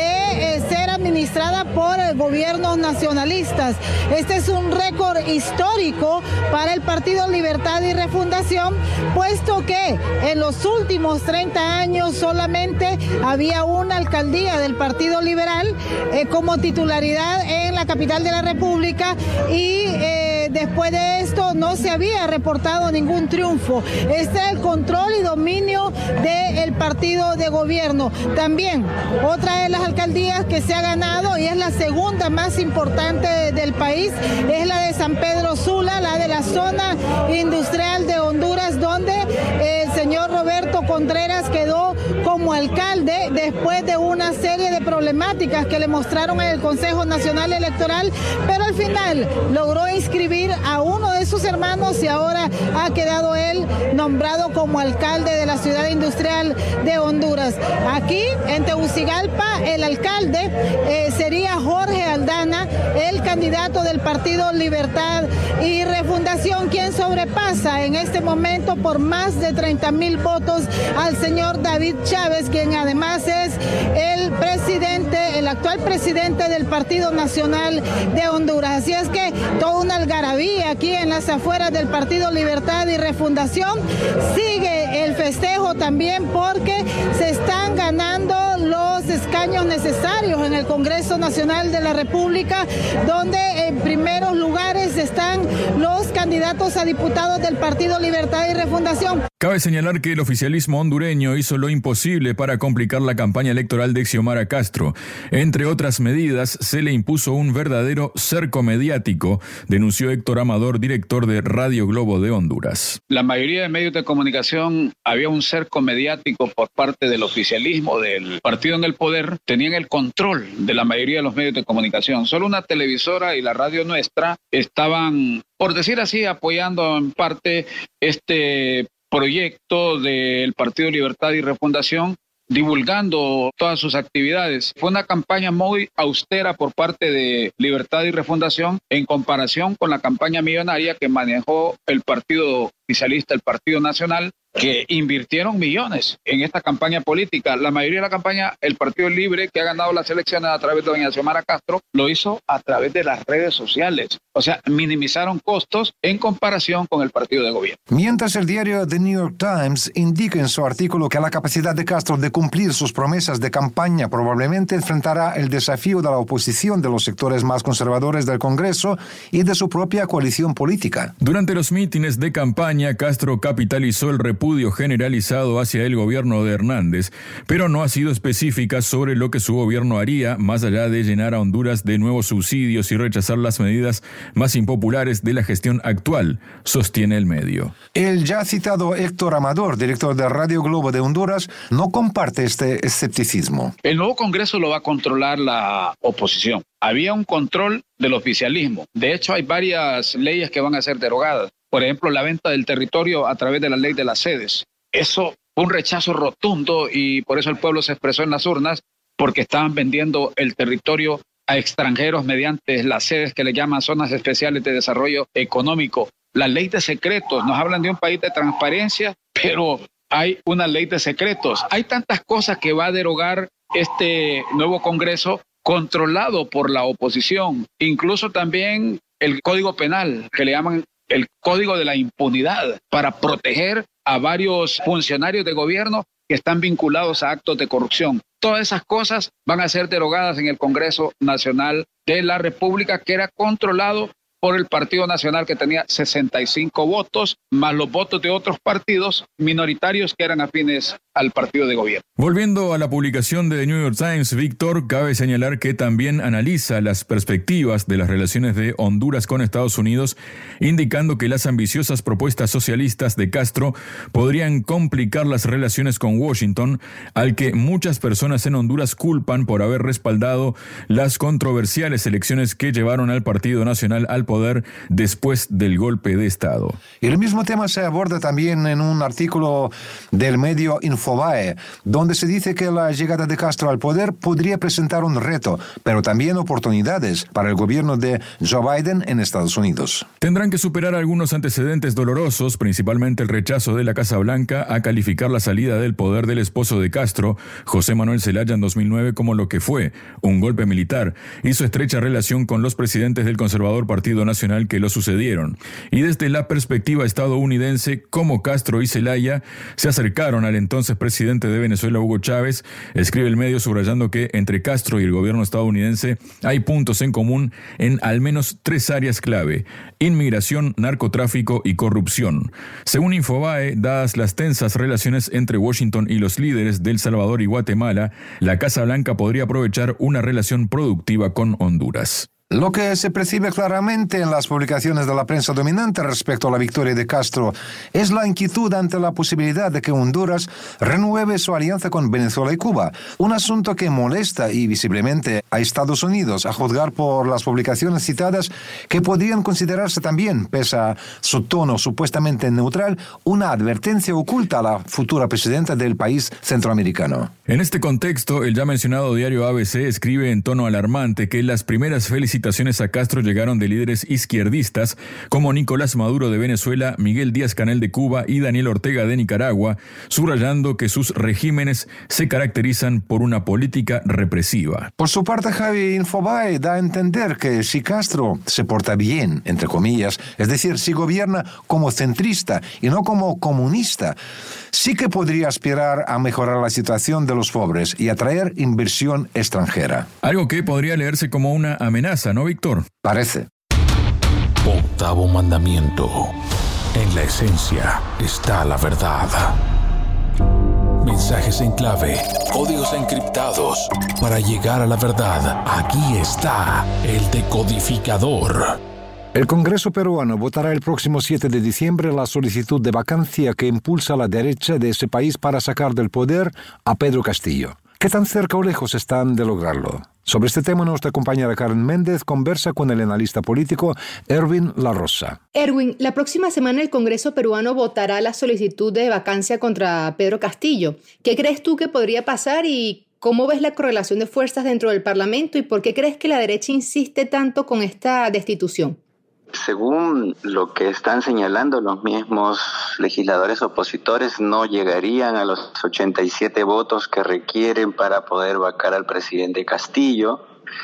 de eh, ser administrada por eh, gobiernos nacionalistas. Este es un récord histórico para el Partido Libertad y Refundación, puesto que en los últimos treinta años solamente había una alcaldía del Partido Liberal eh, como titularidad en la capital de la República, y eh, después de esto no se había reportado ningún triunfo. Este es el control y dominio del partido de gobierno. También otra de las alcaldías que se ha ganado, y es la segunda más importante del país, es la de San Pedro Sula, la de la zona industrial de Honduras, donde el señor Roberto Contreras quedó como alcalde después de una serie de problemáticas que le mostraron en el Consejo Nacional Electoral, pero al final logró inscribir a uno de sus hermanos y ahora ha quedado él nombrado como alcalde de la ciudad industrial de Honduras. Aquí en Tegucigalpa el alcalde eh, sería Jorge Aldana, el candidato del Partido Libertad y Refundación, quien sobrepasa en este momento por más de treinta mil votos al señor David Chávez, quien además es el presidente, el actual presidente del Partido Nacional de Honduras. Así es que toda una algarabía aquí en las afueras del Partido Libertad y Refundación. Sigue el festejo también porque se están ganando los escaños necesarios en el Congreso Nacional de la República, donde en primeros lugares están los candidatos a diputados del Partido Libertad y Refundación. Cabe señalar que el oficialismo hondureño hizo lo imposible para complicar la campaña electoral de Xiomara Castro. Entre otras medidas, se le impuso un verdadero cerco mediático, denunció Héctor Amador, director de Radio Globo de Honduras. La mayoría de medios de comunicación había un cerco mediático por parte del oficialismo, del partido en el poder, tenían el control de la mayoría de los medios de comunicación. Solo una televisora y la radio nuestra estaban, por decir así, apoyando en parte este proyecto del Partido Libertad y Refundación, divulgando todas sus actividades. Fue una campaña muy austera por parte de Libertad y Refundación en comparación con la campaña millonaria que manejó el Partido Oficialista, el Partido Nacional, que invirtieron millones en esta campaña política. La mayoría de la campaña, el Partido Libre, que ha ganado las elecciones a través de doña Xiomara Castro, lo hizo a través de las redes sociales. O sea, minimizaron costos en comparación con el partido de gobierno. Mientras el diario The New York Times indica en su artículo que la capacidad de Castro de cumplir sus promesas de campaña probablemente enfrentará el desafío de la oposición de los sectores más conservadores del Congreso y de su propia coalición política. Durante los mítines de campaña, Castro capitalizó el repudio generalizado hacia el gobierno de Hernández, pero no ha sido específica sobre lo que su gobierno haría, más allá de llenar a Honduras de nuevos subsidios y rechazar las medidas más impopulares de la gestión actual, sostiene el medio. El ya citado Héctor Amador, director de Radio Globo de Honduras, no comparte este escepticismo. El nuevo Congreso lo va a controlar la oposición. Había un control del oficialismo. De hecho, hay varias leyes que van a ser derogadas. Por ejemplo, la venta del territorio a través de la ley de las sedes. Eso fue un rechazo rotundo y por eso el pueblo se expresó en las urnas, porque estaban vendiendo el territorio a extranjeros mediante las sedes que le llaman zonas especiales de desarrollo económico. La ley de secretos, nos hablan de un país de transparencia, pero hay una ley de secretos. Hay tantas cosas que va a derogar este nuevo Congreso controlado por la oposición, incluso también el Código Penal, que le llaman el Código de la Impunidad, para proteger a varios funcionarios de gobierno que están vinculados a actos de corrupción. Todas esas cosas van a ser derogadas en el Congreso Nacional de la República, que era controlado por el Partido Nacional, que tenía sesenta y cinco votos, más los votos de otros partidos minoritarios que eran afines al partido de gobierno. Volviendo a la publicación de The New York Times, Víctor, cabe señalar que también analiza las perspectivas de las relaciones de Honduras con Estados Unidos, indicando que las ambiciosas propuestas socialistas de Castro podrían complicar las relaciones con Washington, al que muchas personas en Honduras culpan por haber respaldado las controversiales elecciones que llevaron al Partido Nacional al poder después del golpe de Estado. Y el mismo tema se aborda también en un artículo del medio Infobae, donde se dice que la llegada de Castro al poder podría presentar un reto, pero también oportunidades para el gobierno de Joe Biden en Estados Unidos. Tendrán que superar algunos antecedentes dolorosos, principalmente el rechazo de la Casa Blanca a calificar la salida del poder del esposo de Castro, José Manuel Zelaya, en dos mil nueve como lo que fue un golpe militar, y su estrecha relación con los presidentes del conservador Partido Nacional que lo sucedieron. Y desde la perspectiva estadounidense, cómo Castro y Zelaya se acercaron al entonces presidente de Venezuela, Hugo Chávez, escribe el medio subrayando que entre Castro y el gobierno estadounidense hay puntos en común en al menos tres áreas clave: inmigración, narcotráfico y corrupción. Según Infobae, dadas las tensas relaciones entre Washington y los líderes de El Salvador y Guatemala, la Casa Blanca podría aprovechar una relación productiva con Honduras. Lo que se percibe claramente en las publicaciones de la prensa dominante respecto a la victoria de Castro es la inquietud ante la posibilidad de que Honduras renueve su alianza con Venezuela y Cuba, un asunto que molesta y visiblemente a Estados Unidos, a juzgar por las publicaciones citadas, que podrían considerarse también, pese a su tono supuestamente neutral, una advertencia oculta a la futura presidenta del país centroamericano. En este contexto, el ya mencionado diario A B C escribe en tono alarmante que las primeras felicitaciones a Castro llegaron de líderes izquierdistas como Nicolás Maduro de Venezuela, Miguel Díaz-Canel de Cuba y Daniel Ortega de Nicaragua, subrayando que sus regímenes se caracterizan por una política represiva. Por su parte, Javi, Infobae da a entender que si Castro se porta bien, entre comillas, es decir, si gobierna como centrista y no como comunista, sí que podría aspirar a mejorar la situación de los pobres y atraer inversión extranjera. Algo que podría leerse como una amenaza, ¿no, Víctor? Parece. Podcast. octavo mandamiento. En la esencia está la verdad. Mensajes en clave, códigos encriptados. Para llegar a la verdad, aquí está el decodificador. El Congreso peruano votará el próximo siete de diciembre la solicitud de vacancia que impulsa la derecha de ese país para sacar del poder a Pedro Castillo. ¿Qué tan cerca o lejos están de lograrlo? Sobre este tema, nuestra compañera Karen Méndez conversa con el analista político Erwin La Rosa. Erwin, la próxima semana el Congreso peruano votará la solicitud de vacancia contra Pedro Castillo. ¿Qué crees tú que podría pasar y cómo ves la correlación de fuerzas dentro del Parlamento y por qué crees que la derecha insiste tanto con esta destitución? Según lo que están señalando los mismos legisladores opositores, no llegarían a los ochenta y siete votos que requieren para poder vacar al presidente Castillo.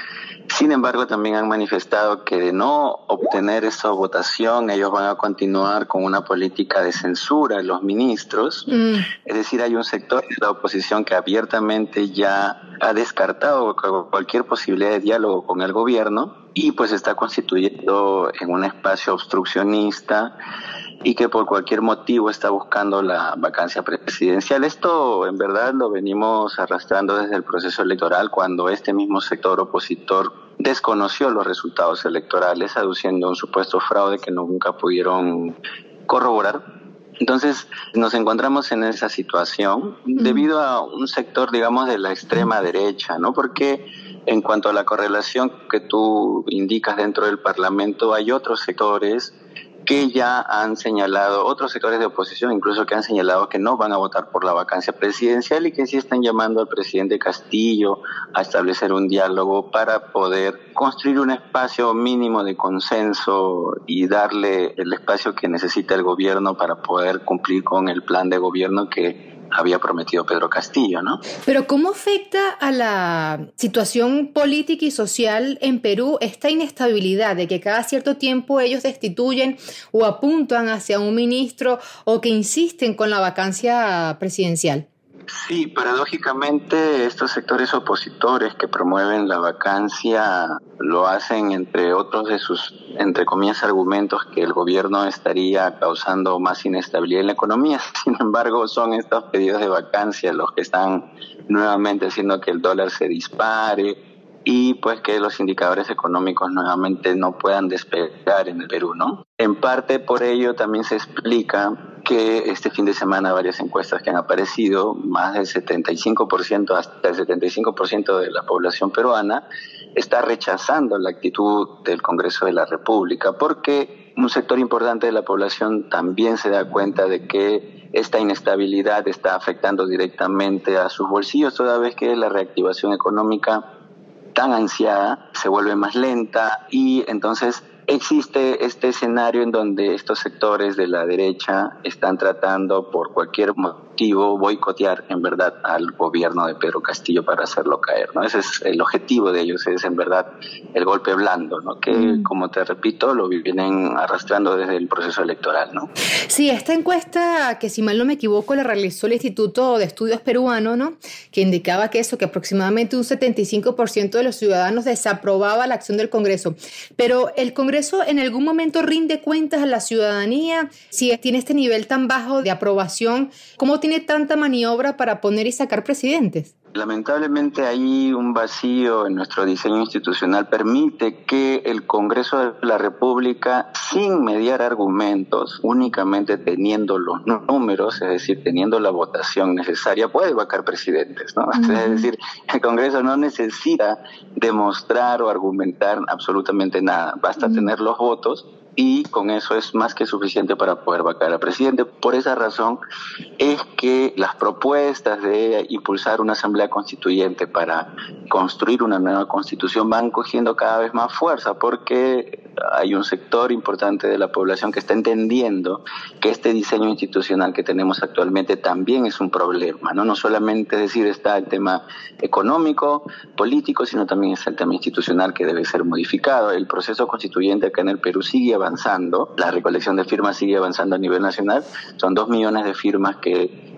Sin embargo, también han manifestado que de no obtener esa votación, ellos van a continuar con una política de censura a los ministros. Mm. Es decir, hay un sector de la oposición que abiertamente ya ha descartado cualquier posibilidad de diálogo con el gobierno y pues está constituyendo en un espacio obstruccionista y que por cualquier motivo está buscando la vacancia presidencial. Esto en verdad lo venimos arrastrando desde el proceso electoral, cuando este mismo sector opositor desconoció los resultados electorales, aduciendo un supuesto fraude que nunca pudieron corroborar. Entonces nos encontramos en esa situación debido a un sector, digamos, de la extrema derecha, ¿no? Porque en cuanto a la correlación que tú indicas dentro del Parlamento, hay otros sectores que ya han señalado, otros sectores de oposición incluso que han señalado que no van a votar por la vacancia presidencial y que sí están llamando al presidente Castillo a establecer un diálogo para poder construir un espacio mínimo de consenso y darle el espacio que necesita el gobierno para poder cumplir con el plan de gobierno que había prometido Pedro Castillo, ¿no? Pero ¿cómo afecta a la situación política y social en Perú esta inestabilidad de que cada cierto tiempo ellos destituyen o apuntan hacia un ministro o que insisten con la vacancia presidencial? Sí, paradójicamente estos sectores opositores que promueven la vacancia lo hacen entre otros de sus, entre comillas, argumentos que el gobierno estaría causando más inestabilidad en la economía. Sin embargo, son estos pedidos de vacancia los que están nuevamente haciendo que el dólar se dispare y pues que los indicadores económicos nuevamente no puedan despegar en el Perú, ¿no? En parte por ello también se explica que este fin de semana varias encuestas que han aparecido, más del setenta y cinco por ciento, hasta el setenta y cinco por ciento de la población peruana está rechazando la actitud del Congreso de la República, porque un sector importante de la población también se da cuenta de que esta inestabilidad está afectando directamente a sus bolsillos, toda vez que la reactivación económica tan ansiada se vuelve más lenta y entonces existe este escenario en donde estos sectores de la derecha están tratando por cualquier motivo boicotear en verdad al gobierno de Pedro Castillo para hacerlo caer, ¿no? Ese es el objetivo de ellos, es en verdad el golpe blando, ¿no? Que mm. como te repito, lo vienen arrastrando desde el proceso electoral, ¿no? Sí, esta encuesta, que si mal no me equivoco la realizó el Instituto de Estudios Peruano, ¿no? Que indicaba que eso, que aproximadamente un setenta y cinco por ciento de los ciudadanos desaprobaba la acción del Congreso. Pero el Congreso ¿Eso en algún momento rinde cuentas a la ciudadanía? Si tiene este nivel tan bajo de aprobación, ¿cómo tiene tanta maniobra para poner y sacar presidentes? Lamentablemente hay un vacío en nuestro diseño institucional. Permite que el Congreso de la República, sin mediar argumentos, únicamente teniendo los números, es decir, teniendo la votación necesaria, puede vacar presidentes, ¿no? Uh-huh. Es decir, el Congreso no necesita demostrar o argumentar absolutamente nada. Basta uh-huh. tener los votos y con eso es más que suficiente para poder vacar al presidente. Por esa razón es que las propuestas de impulsar una asamblea constituyente para construir una nueva constitución van cogiendo cada vez más fuerza, porque hay un sector importante de la población que está entendiendo que este diseño institucional que tenemos actualmente también es un problema, ¿no? No solamente decir está el tema económico, político, sino también está el tema institucional que debe ser modificado. El proceso constituyente acá en el Perú sigue avanzando, la recolección de firmas sigue avanzando a nivel nacional, son dos millones de firmas que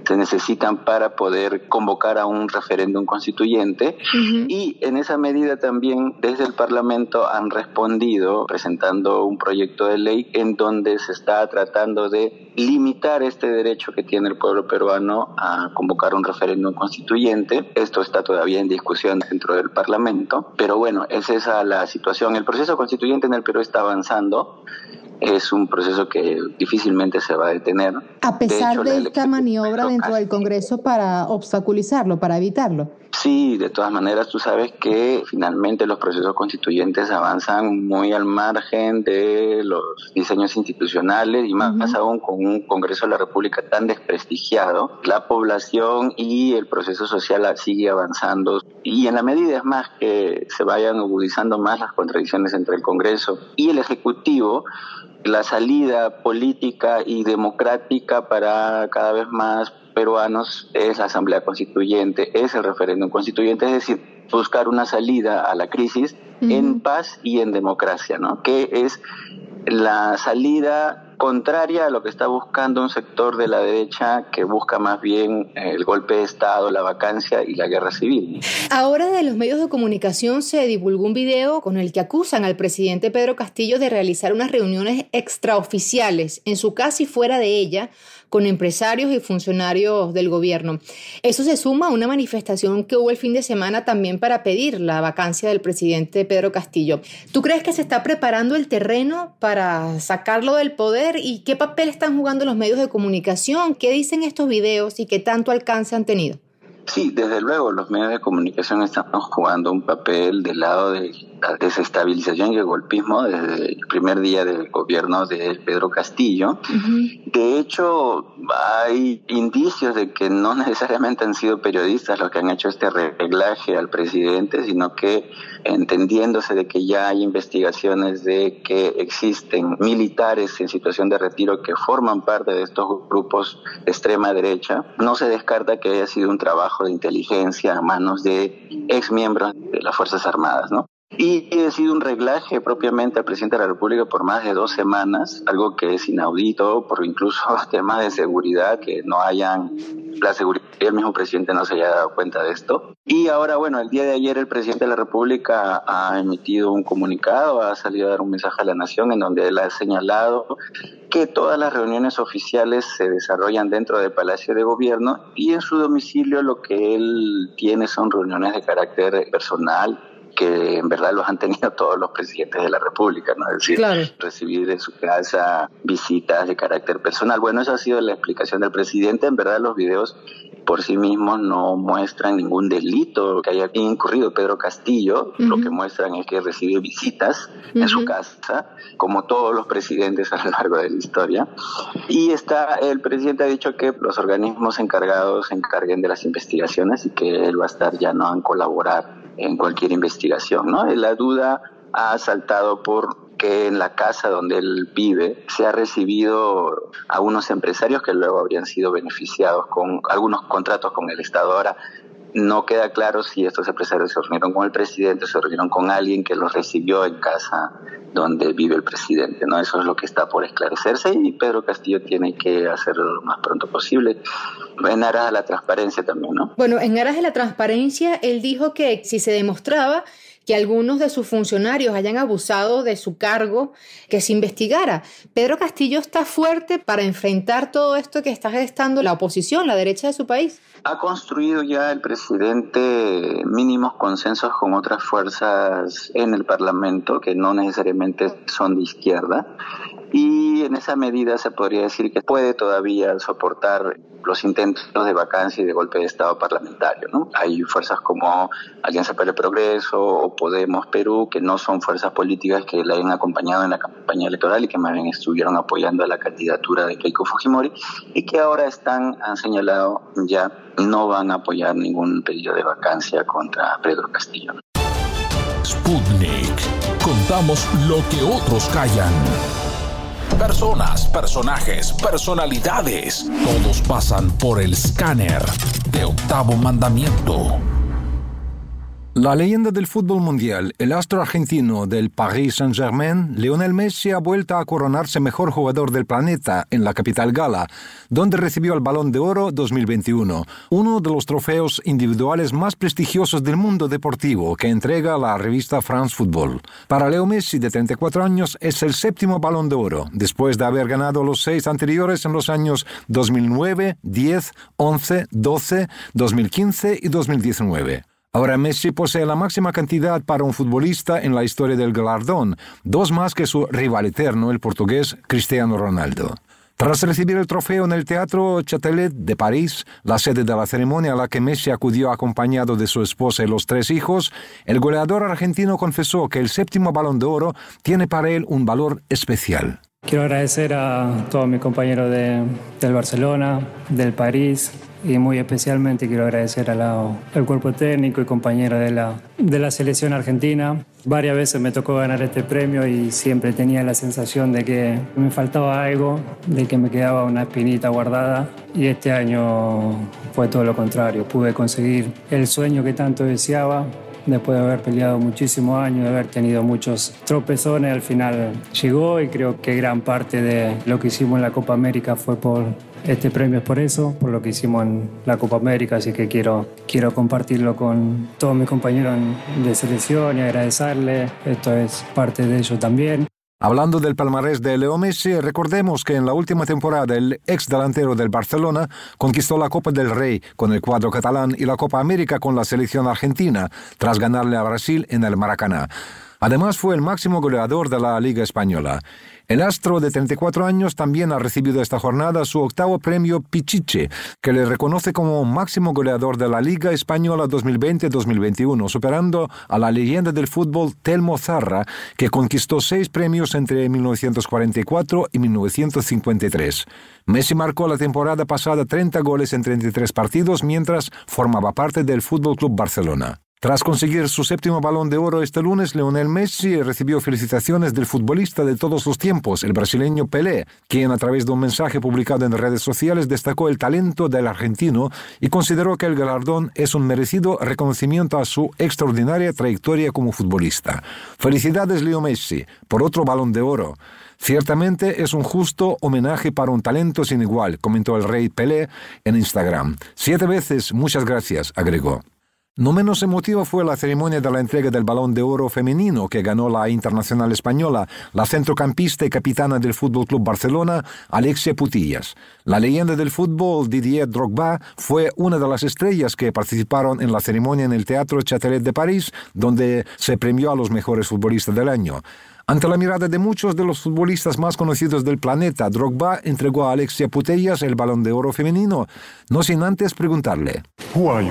se necesitan para poder convocar a un referéndum constituyente. Uh-huh. Y en esa medida también desde el Parlamento han respondido presentando un proyecto de ley en donde se está tratando de limitar este derecho que tiene el pueblo peruano a convocar un referéndum constituyente. Esto está todavía en discusión dentro del Parlamento, pero bueno, es esa la situación. El proceso constituyente en el Perú está avanzando. Es un proceso que difícilmente se va a detener. A pesar de, hecho, de esta maniobra dentro del Congreso para obstaculizarlo, para evitarlo. Sí, de todas maneras tú sabes que finalmente los procesos constituyentes avanzan muy al margen de los diseños institucionales y más, uh-huh. más aún con un Congreso de la República tan desprestigiado. La población y el proceso social sigue avanzando y en la medida es más que se vayan agudizando más las contradicciones entre el Congreso y el Ejecutivo, la salida política y democrática para cada vez más peruanos es la Asamblea Constituyente, es el referéndum constituyente, es decir, buscar una salida a la crisis uh-huh. en paz y en democracia, ¿no? Que es la salida contraria a lo que está buscando un sector de la derecha que busca más bien el golpe de Estado, la vacancia y la guerra civil. Ahora de los medios de comunicación se divulgó un video con el que acusan al presidente Pedro Castillo de realizar unas reuniones extraoficiales en su casa y fuera de ella con empresarios y funcionarios del gobierno. Eso se suma a una manifestación que hubo el fin de semana también para pedir la vacancia del presidente Pedro Castillo. ¿Tú crees que se está preparando el terreno para sacarlo del poder? ¿Y qué papel están jugando los medios de comunicación? ¿Qué dicen estos videos y qué tanto alcance han tenido? Sí, desde luego los medios de comunicación están jugando un papel del lado de la desestabilización y el golpismo desde el primer día del gobierno de Pedro Castillo. Uh-huh. De hecho, hay indicios de que no necesariamente han sido periodistas los que han hecho este reglaje al presidente, sino que entendiéndose de que ya hay investigaciones de que existen militares en situación de retiro que forman parte de estos grupos de extrema derecha, no se descarta que haya sido un trabajo de inteligencia a manos de exmiembros de las Fuerzas Armadas, ¿no? Y ha sido un reglaje propiamente al presidente de la República por más de dos semanas, algo que es inaudito por incluso temas de seguridad, que no hayan, la seguridad, el mismo presidente no se haya dado cuenta de esto. Y ahora, bueno, el día de ayer el presidente de la República ha emitido un comunicado, ha salido a dar un mensaje a la nación en donde él ha señalado que todas las reuniones oficiales se desarrollan dentro del Palacio de Gobierno y en su domicilio lo que él tiene son reuniones de carácter personal, que en verdad los han tenido todos los presidentes de la República, ¿no? Es decir, claro, recibir en su casa visitas de carácter personal. Bueno, esa ha sido la explicación del presidente. En verdad los videos por sí mismos no muestran ningún delito que haya incurrido Pedro Castillo. Uh-huh. Lo que muestran es que recibe visitas uh-huh. en su casa, como todos los presidentes a lo largo de la historia. Y está, el presidente ha dicho que los organismos encargados se encarguen de las investigaciones y que él va a estar ya no en colaborar en cualquier investigación, ¿no? La duda ha saltado por que en la casa donde él vive se ha recibido a unos empresarios que luego habrían sido beneficiados con algunos contratos con el Estado. Ahora, no queda claro si estos empresarios se reunieron con el presidente o se reunieron con alguien que los recibió en casa donde vive el presidente, ¿no? Eso es lo que está por esclarecerse y Pedro Castillo tiene que hacerlo lo más pronto posible, en aras de la transparencia también, ¿no? Bueno, en aras de la transparencia, él dijo que si se demostraba que algunos de sus funcionarios hayan abusado de su cargo, que se investigara. Pedro Castillo está fuerte para enfrentar todo esto que está gestando la oposición, la derecha de su país. Ha construido ya el presidente mínimos consensos con otras fuerzas en el Parlamento, que no necesariamente son de izquierda, y en esa medida se podría decir que puede todavía soportar los intentos de vacancia y de golpe de Estado parlamentario, ¿no? Hay fuerzas como Alianza para el Progreso o Podemos Perú, que no son fuerzas políticas que la hayan acompañado en la campaña electoral y que más bien estuvieron apoyando a la candidatura de Keiko Fujimori y que ahora están, han señalado ya, no van a apoyar ningún pedido de vacancia contra Pedro Castillo. Sputnik. Contamos lo que otros callan. Personas, personajes, personalidades. Todos pasan por el escáner de Octavo Mandamiento. La leyenda del fútbol mundial, el astro argentino del Paris Saint-Germain, Lionel Messi, ha vuelto a coronarse mejor jugador del planeta en la capital gala, donde recibió el Balón de Oro dos mil veintiuno, uno de los trofeos individuales más prestigiosos del mundo deportivo que entrega la revista France Football. Para Leo Messi, de treinta y cuatro años, es el séptimo Balón de Oro, después de haber ganado los seis anteriores en los años dos mil nueve, diez, once, doce, dos mil quince y dos mil diecinueve. Ahora Messi posee la máxima cantidad para un futbolista en la historia del galardón, dos más que su rival eterno, el portugués Cristiano Ronaldo. Tras recibir el trofeo en el Teatro Châtelet de París, la sede de la ceremonia a la que Messi acudió acompañado de su esposa y los tres hijos, el goleador argentino confesó que el séptimo Balón de Oro tiene para él un valor especial. Quiero agradecer a todos mis compañeros de, del Barcelona, del París, y muy especialmente quiero agradecer a la, al cuerpo técnico y compañero de la, de la selección argentina. Varias veces me tocó ganar este premio y siempre tenía la sensación de que me faltaba algo, de que me quedaba una espinita guardada. Y este año fue todo lo contrario. Pude conseguir el sueño que tanto deseaba. Después de haber peleado muchísimos años, de haber tenido muchos tropezones, al final llegó, y creo que gran parte de lo que hicimos en la Copa América fue por este premio, es por eso, por lo que hicimos en la Copa América, así que quiero, quiero compartirlo con todos mis compañeros de selección y agradecerles. Esto es parte de ello también. Hablando del palmarés de Leo Messi, recordemos que en la última temporada el ex delantero del Barcelona conquistó la Copa del Rey con el cuadro catalán y la Copa América con la selección argentina, tras ganarle a Brasil en el Maracaná. Además fue el máximo goleador de la Liga Española. El astro de treinta y cuatro años también ha recibido esta jornada su octavo premio Pichichi, que le reconoce como máximo goleador de la Liga Española dos mil veinte dos mil veintiuno, superando a la leyenda del fútbol Telmo Zarra, que conquistó seis premios entre mil novecientos cuarenta y cuatro y mil novecientos cincuenta y tres. Messi marcó la temporada pasada treinta goles en treinta y tres partidos mientras formaba parte del Fútbol Club Barcelona. Tras conseguir su séptimo Balón de Oro este lunes, Lionel Messi recibió felicitaciones del futbolista de todos los tiempos, el brasileño Pelé, quien a través de un mensaje publicado en redes sociales destacó el talento del argentino y consideró que el galardón es un merecido reconocimiento a su extraordinaria trayectoria como futbolista. Felicidades, Leo Messi, por otro Balón de Oro. Ciertamente es un justo homenaje para un talento sin igual, comentó el rey Pelé en Instagram. Siete veces, muchas gracias, agregó. No menos emotiva fue la ceremonia de la entrega del Balón de Oro femenino que ganó la internacional española, la centrocampista y capitana del Fútbol Club Barcelona, Alexia Putellas. La leyenda del fútbol, Didier Drogba, fue una de las estrellas que participaron en la ceremonia en el Teatro Châtelet de París, donde se premió a los mejores futbolistas del año. Ante la mirada de muchos de los futbolistas más conocidos del planeta, Drogba entregó a Alexia Putellas el Balón de Oro femenino, no sin antes preguntarle: Who are you?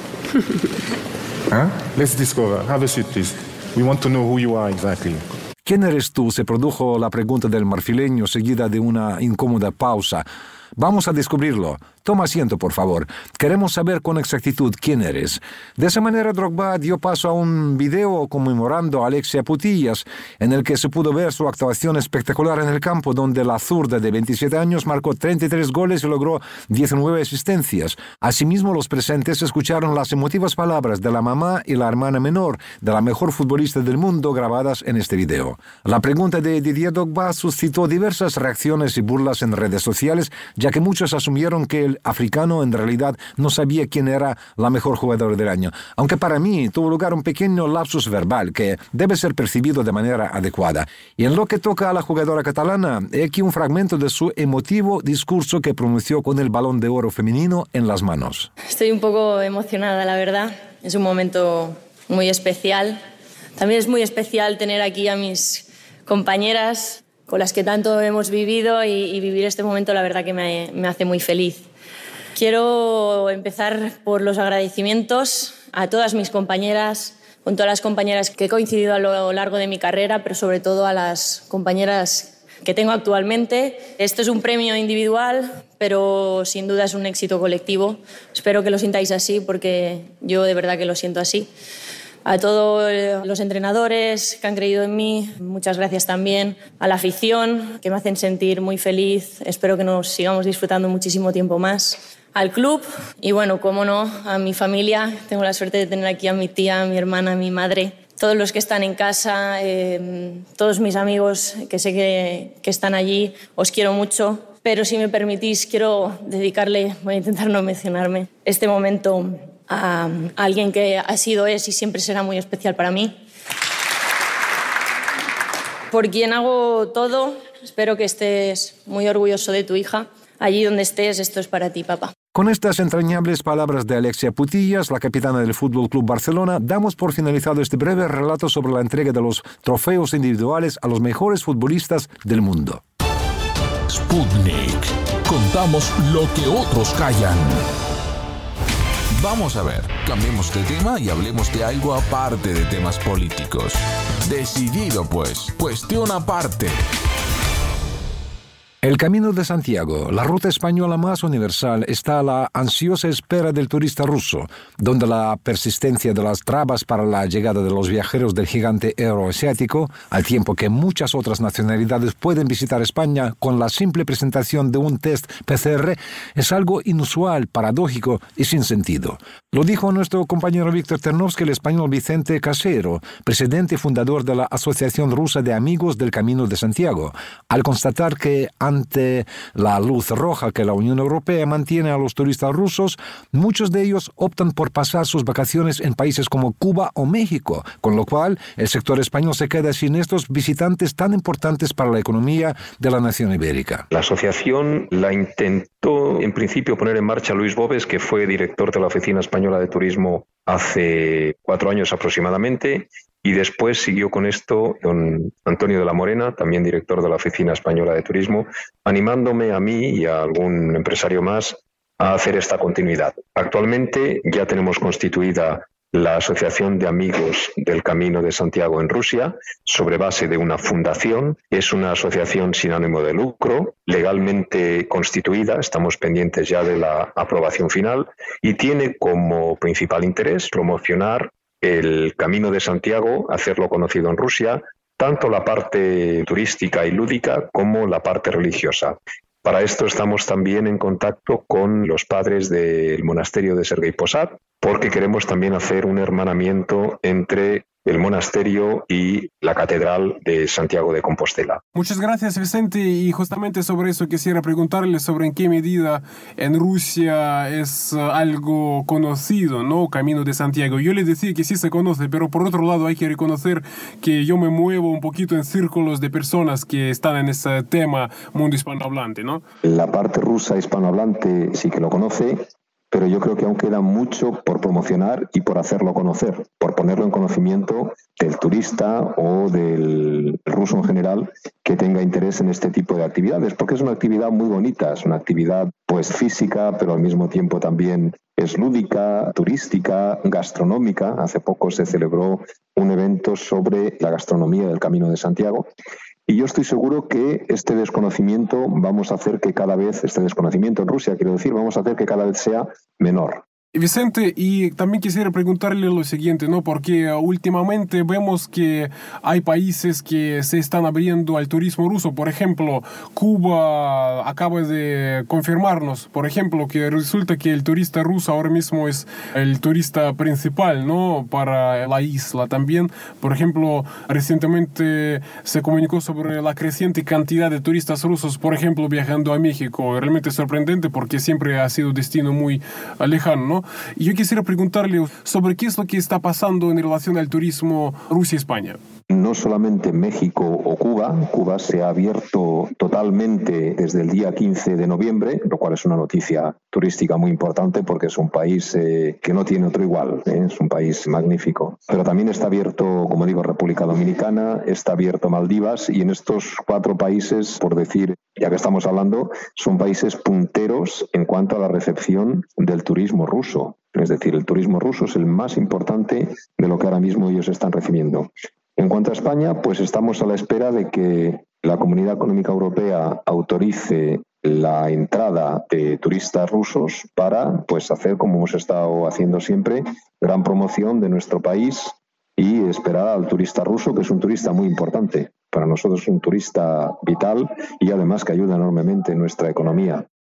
huh? Let's discover. Have a seat, please. We want to know who you are exactly. ¿Quién eres tú?, se produjo la pregunta del marfileño, seguida de una incómoda pausa. Vamos a descubrirlo. Toma asiento, por favor. Queremos saber con exactitud quién eres. De esa manera, Drogba dio paso a un video conmemorando a Alexia Putellas, en el que se pudo ver su actuación espectacular en el campo, donde la zurda de veintisiete años marcó treinta y tres goles y logró diecinueve asistencias. Asimismo, los presentes escucharon las emotivas palabras de la mamá y la hermana menor de la mejor futbolista del mundo grabadas en este video. La pregunta de Didier Drogba suscitó diversas reacciones y burlas en redes sociales, ya que muchos asumieron que el africano en realidad no sabía quién era la mejor jugadora del año, aunque para mí tuvo lugar un pequeño lapsus verbal que debe ser percibido de manera adecuada. Y en lo que toca a la jugadora catalana, he aquí un fragmento de su emotivo discurso que pronunció con el Balón de Oro femenino en las manos. Estoy un poco emocionada, la verdad. Es un momento muy especial. También es muy especial tener aquí a mis compañeras con las que tanto hemos vivido, y, y vivir este momento la verdad que me, me hace muy feliz. Quiero empezar por los agradecimientos a todas mis compañeras, con todas las compañeras que he coincidido a lo largo de mi carrera, pero sobre todo a las compañeras que tengo actualmente. Esto es un premio individual, pero sin duda es un éxito colectivo. Espero que lo sintáis así, porque yo de verdad que lo siento así. A todos los entrenadores que han creído en mí, muchas gracias también. A la afición, que me hacen sentir muy feliz. Espero que nos sigamos disfrutando muchísimo tiempo más. al club y, bueno, cómo no, a mi familia. Tengo la suerte de tener aquí a mi tía, a mi hermana, a mi madre, todos los que están en casa, eh, todos mis amigos que sé que, que están allí. Os quiero mucho, pero si me permitís, quiero dedicarle, voy a intentar no mencionarme, este momento a, a alguien que ha sido, es y siempre será muy especial para mí. Por quien hago todo, espero que estés muy orgulloso de tu hija. Allí donde estés, esto es para ti, papá. Con estas entrañables palabras de Alexia Putillas, la capitana del Fútbol Club Barcelona, damos por finalizado este breve relato sobre la entrega de los trofeos individuales a los mejores futbolistas del mundo. Sputnik. Contamos lo que otros callan. Vamos a ver, cambiemos de tema y hablemos de algo aparte de temas políticos. Decidido pues, cuestión aparte. El Camino de Santiago, la ruta española más universal, está a la ansiosa espera del turista ruso, donde la persistencia de las trabas para la llegada de los viajeros del gigante euroasiático, al tiempo que muchas otras nacionalidades pueden visitar España con la simple presentación de un test P C R, es algo inusual, paradójico y sin sentido. Lo dijo nuestro compañero Víctor Ternovsky, el español Vicente Casero, presidente y fundador de la Asociación Rusa de Amigos del Camino de Santiago, al constatar que ante la luz roja que la Unión Europea mantiene a los turistas rusos, muchos de ellos optan por pasar sus vacaciones en países como Cuba o México, con lo cual el sector español se queda sin estos visitantes tan importantes para la economía de la nación ibérica. La asociación la intentó en principio poner en marcha Luis Bobes, que fue director de la Oficina Española de Turismo hace cuatro años aproximadamente, y después siguió con esto don Antonio de la Morena, también director de la Oficina Española de Turismo, animándome a mí y a algún empresario más a hacer esta continuidad. Actualmente ya tenemos constituida la Asociación de Amigos del Camino de Santiago en Rusia, sobre base de una fundación. Es una asociación sin ánimo de lucro, legalmente constituida, estamos pendientes ya de la aprobación final, y tiene como principal interés promocionar el Camino de Santiago, hacerlo conocido en Rusia, tanto la parte turística y lúdica como la parte religiosa. Para esto estamos también en contacto con los padres del monasterio de Sergei Posad, porque queremos también hacer un hermanamiento entre el monasterio y la Catedral de Santiago de Compostela. Muchas gracias, Vicente, y justamente sobre eso quisiera preguntarle sobre en qué medida en Rusia es algo conocido, ¿no? Camino de Santiago. Yo le decía que sí se conoce, pero por otro lado hay que reconocer que yo me muevo un poquito en círculos de personas que están en ese tema mundo hispanohablante, ¿no? La parte rusa hispanohablante sí que lo conoce, pero yo creo que aún queda mucho por promocionar y por hacerlo conocer, por ponerlo en conocimiento del turista o del ruso en general que tenga interés en este tipo de actividades, porque es una actividad muy bonita, es una actividad pues física, pero al mismo tiempo también es lúdica, turística, gastronómica. Hace poco se celebró un evento sobre la gastronomía del Camino de Santiago. Y yo estoy seguro que este desconocimiento vamos a hacer que cada vez, este desconocimiento en Rusia, quiero decir, vamos a hacer que cada vez sea menor. Vicente, y también quisiera preguntarle lo siguiente, ¿no? Porque últimamente vemos que hay países que se están abriendo al turismo ruso. Por ejemplo, Cuba acaba de confirmarnos, por ejemplo, que resulta que el turista ruso ahora mismo es el turista principal, ¿no? Para la isla también. Por ejemplo, recientemente se comunicó sobre la creciente cantidad de turistas rusos, por ejemplo, viajando a México. Realmente sorprendente porque siempre ha sido un destino muy lejano, ¿no? Yo quisiera preguntarle sobre qué es lo que está pasando en relación al turismo Rusia-España. No solamente México o Cuba, Cuba se ha abierto totalmente desde el día quince de noviembre, lo cual es una noticia turística muy importante porque es un país eh, que no tiene otro igual, ¿eh? Es un país magnífico. Pero también está abierto, como digo, República Dominicana, está abierto Maldivas, y en estos cuatro países, por decir, ya que estamos hablando, son países punteros en cuanto a la recepción del turismo ruso. Es decir, el turismo ruso es el más importante de lo que ahora mismo ellos están recibiendo. En cuanto a España, pues estamos a la espera de que la Comunidad Económica Europea autorice la entrada de turistas rusos para pues hacer, como hemos estado haciendo siempre, gran promoción de nuestro país y esperar al turista ruso, que es un turista muy importante. Para nosotros es un turista vital y además que ayuda enormemente en nuestra economía.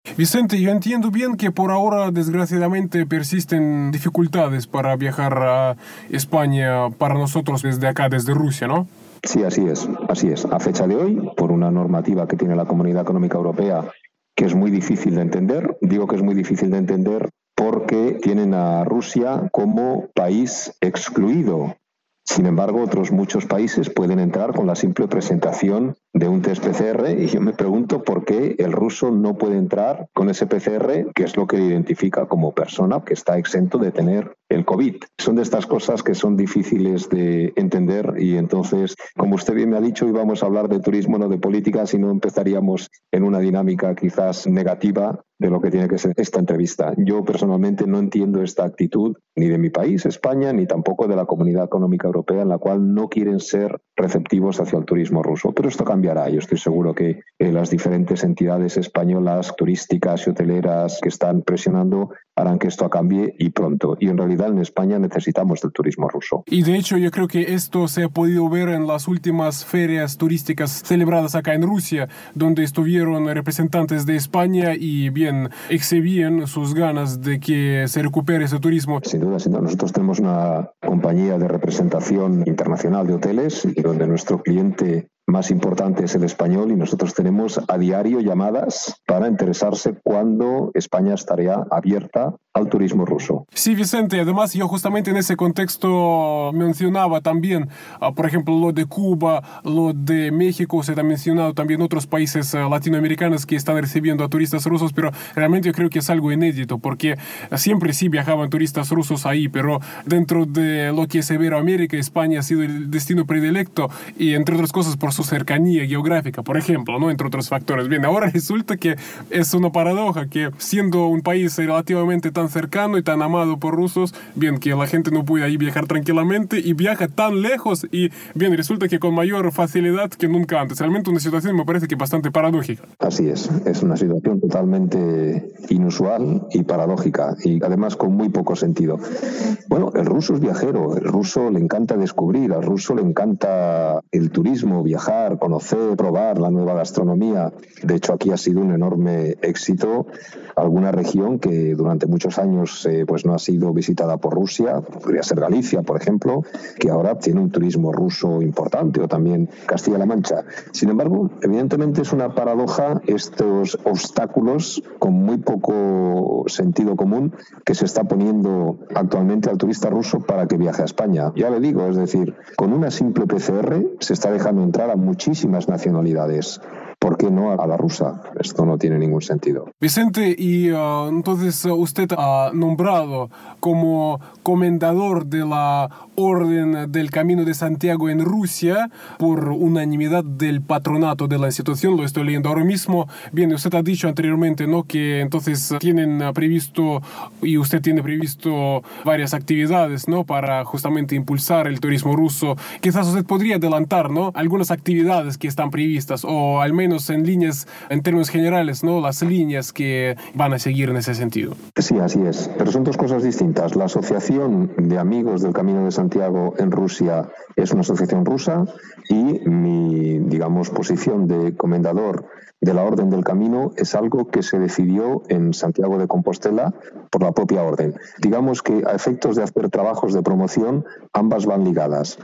Vicente, yo entiendo bien que por ahora, desgraciadamente, persisten dificultades para viajar a España para nosotros desde acá, desde Rusia, ¿no? Sí, así es, así es. A fecha de hoy, por una normativa que tiene la Comunidad Económica Europea que es muy difícil de entender, digo que es muy difícil de entender porque tienen a Rusia como país excluido. Sin embargo, otros muchos países pueden entrar con la simple presentación de un test P C R y yo me pregunto por qué el ruso no puede entrar con ese P C R, que es lo que le identifica como persona que está exento de tener el COVID. Son de estas cosas que son difíciles de entender y entonces, como usted bien me ha dicho, íbamos a hablar de turismo, no de política, si no empezaríamos en una dinámica quizás negativa de lo que tiene que ser esta entrevista. Yo personalmente no entiendo esta actitud ni de mi país, España, ni tampoco de la Comunidad Económica Europea, en la cual no quieren ser receptivos hacia el turismo ruso. Pero esto cambiará. Yo estoy seguro que eh, las diferentes entidades españolas, turísticas y hoteleras que están presionando harán que esto cambie y pronto. Y en realidad en España necesitamos del turismo ruso. Y de hecho yo creo que esto se ha podido ver en las últimas ferias turísticas celebradas acá en Rusia, donde estuvieron representantes de España y bien exhibían sus ganas de que se recupere ese turismo. Sin duda, sin duda. Nosotros tenemos una compañía de representación internacional de hoteles donde nuestro cliente más importante es el español y nosotros tenemos a diario llamadas para interesarse cuándo España estaría abierta al turismo ruso. Sí, Vicente, además yo justamente en ese contexto mencionaba también, uh, por ejemplo, lo de Cuba, lo de México, se ha mencionado también otros países uh, latinoamericanos que están recibiendo a turistas rusos, pero realmente yo creo que es algo inédito, porque siempre sí viajaban turistas rusos ahí, pero dentro de lo que es Iberoamérica, España ha sido el destino predilecto y entre otras cosas por su cercanía geográfica, por ejemplo, ¿no? Entre otros factores. Bien, ahora resulta que es una paradoja que siendo un país relativamente tan cercano y tan amado por rusos, bien, que la gente no puede ahí viajar tranquilamente y viaja tan lejos y bien, resulta que con mayor facilidad que nunca antes. Realmente una situación me parece que bastante paradójica. Así es, es una situación totalmente inusual y paradójica y además con muy poco sentido. Bueno, el ruso es viajero, el ruso le encanta descubrir, al ruso le encanta el turismo, viajar, conocer, probar la nueva gastronomía. De hecho, aquí ha sido un enorme éxito alguna región que durante muchos años eh, pues no ha sido visitada por Rusia, podría ser Galicia, por ejemplo, que ahora tiene un turismo ruso importante, o también Castilla-La Mancha. Sin embargo, evidentemente es una paradoja estos obstáculos con muy poco sentido común que se está poniendo actualmente al turista ruso para que viaje a España. Ya le digo, es decir, con una simple P C R se está dejando entrar a muchísimas nacionalidades. ¿Por qué no a la rusa? Esto no tiene ningún sentido. Vicente, y uh, entonces uh, usted ha nombrado como comendador de la Orden del Camino de Santiago en Rusia por unanimidad del patronato de la institución, lo estoy leyendo ahora mismo. Bien, usted ha dicho anteriormente, ¿no?, que entonces tienen previsto y usted tiene previsto varias actividades, ¿no?, para justamente impulsar el turismo ruso. Quizás usted podría adelantar, ¿no?, algunas actividades que están previstas o al menos en líneas, en términos generales, ¿no?, las líneas que van a seguir en ese sentido. Sí, así es, pero son dos cosas distintas. La Asociación de Amigos del Camino de Santiago en Rusia es una asociación rusa y mi, digamos, posición de comendador de la Orden del Camino es algo que se decidió en Santiago de Compostela por la propia Orden. Digamos que a efectos de hacer trabajos de promoción, ambas van ligadas.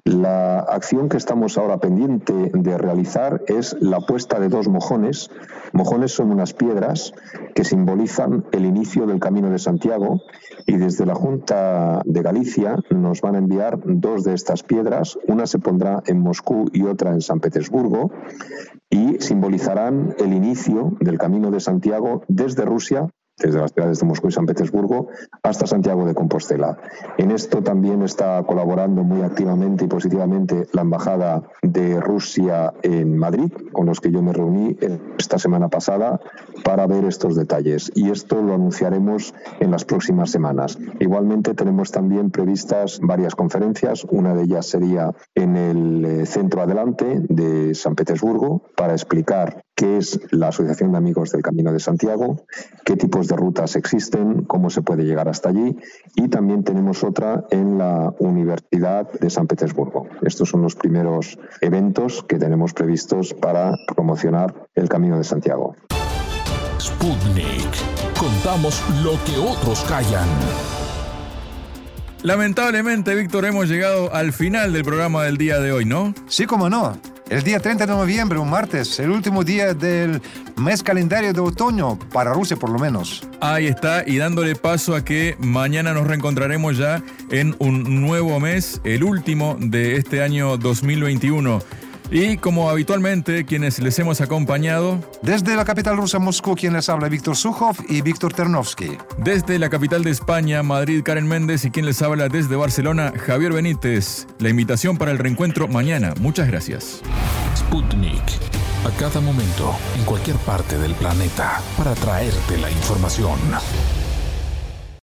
La acción que estamos ahora pendiente de realizar es la puesta de dos mojones. Mojones son unas piedras que simbolizan el inicio del Camino de Santiago y desde la Junta de Galicia nos van a enviar dos de estas piedras. Una se pondrá en Moscú y otra en San Petersburgo y simbolizarán el inicio del Camino de Santiago desde Rusia, desde las ciudades de Moscú y San Petersburgo, hasta Santiago de Compostela. En esto también está colaborando muy activamente y positivamente la Embajada de Rusia en Madrid, con los que yo me reuní esta semana pasada para ver estos detalles. Y esto lo anunciaremos en las próximas semanas. Igualmente tenemos también previstas varias conferencias. Una de ellas sería en el Centro Adelante de San Petersburgo para explicar qué es la Asociación de Amigos del Camino de Santiago, qué tipos de rutas existen, cómo se puede llegar hasta allí, y también tenemos otra en la Universidad de San Petersburgo. Estos son los primeros eventos que tenemos previstos para promocionar el Camino de Santiago. Sputnik. Contamos lo que otros callan. Lamentablemente, Víctor, hemos llegado al final del programa del día de hoy, ¿no? Sí, cómo no. El día treinta de noviembre, un martes, el último día del mes calendario de otoño, para Rusia por lo menos. Ahí está, y dándole paso a que mañana nos reencontraremos ya en un nuevo mes, el último de este año dos mil veintiuno. Y como habitualmente, quienes les hemos acompañado... Desde la capital rusa, Moscú, quien les habla, Víctor Sukhov y Víctor Ternovsky. Desde la capital de España, Madrid, Karen Méndez, y quien les habla desde Barcelona, Javier Benítez. La invitación para el reencuentro mañana. Muchas gracias. Sputnik. A cada momento, en cualquier parte del planeta, para traerte la información.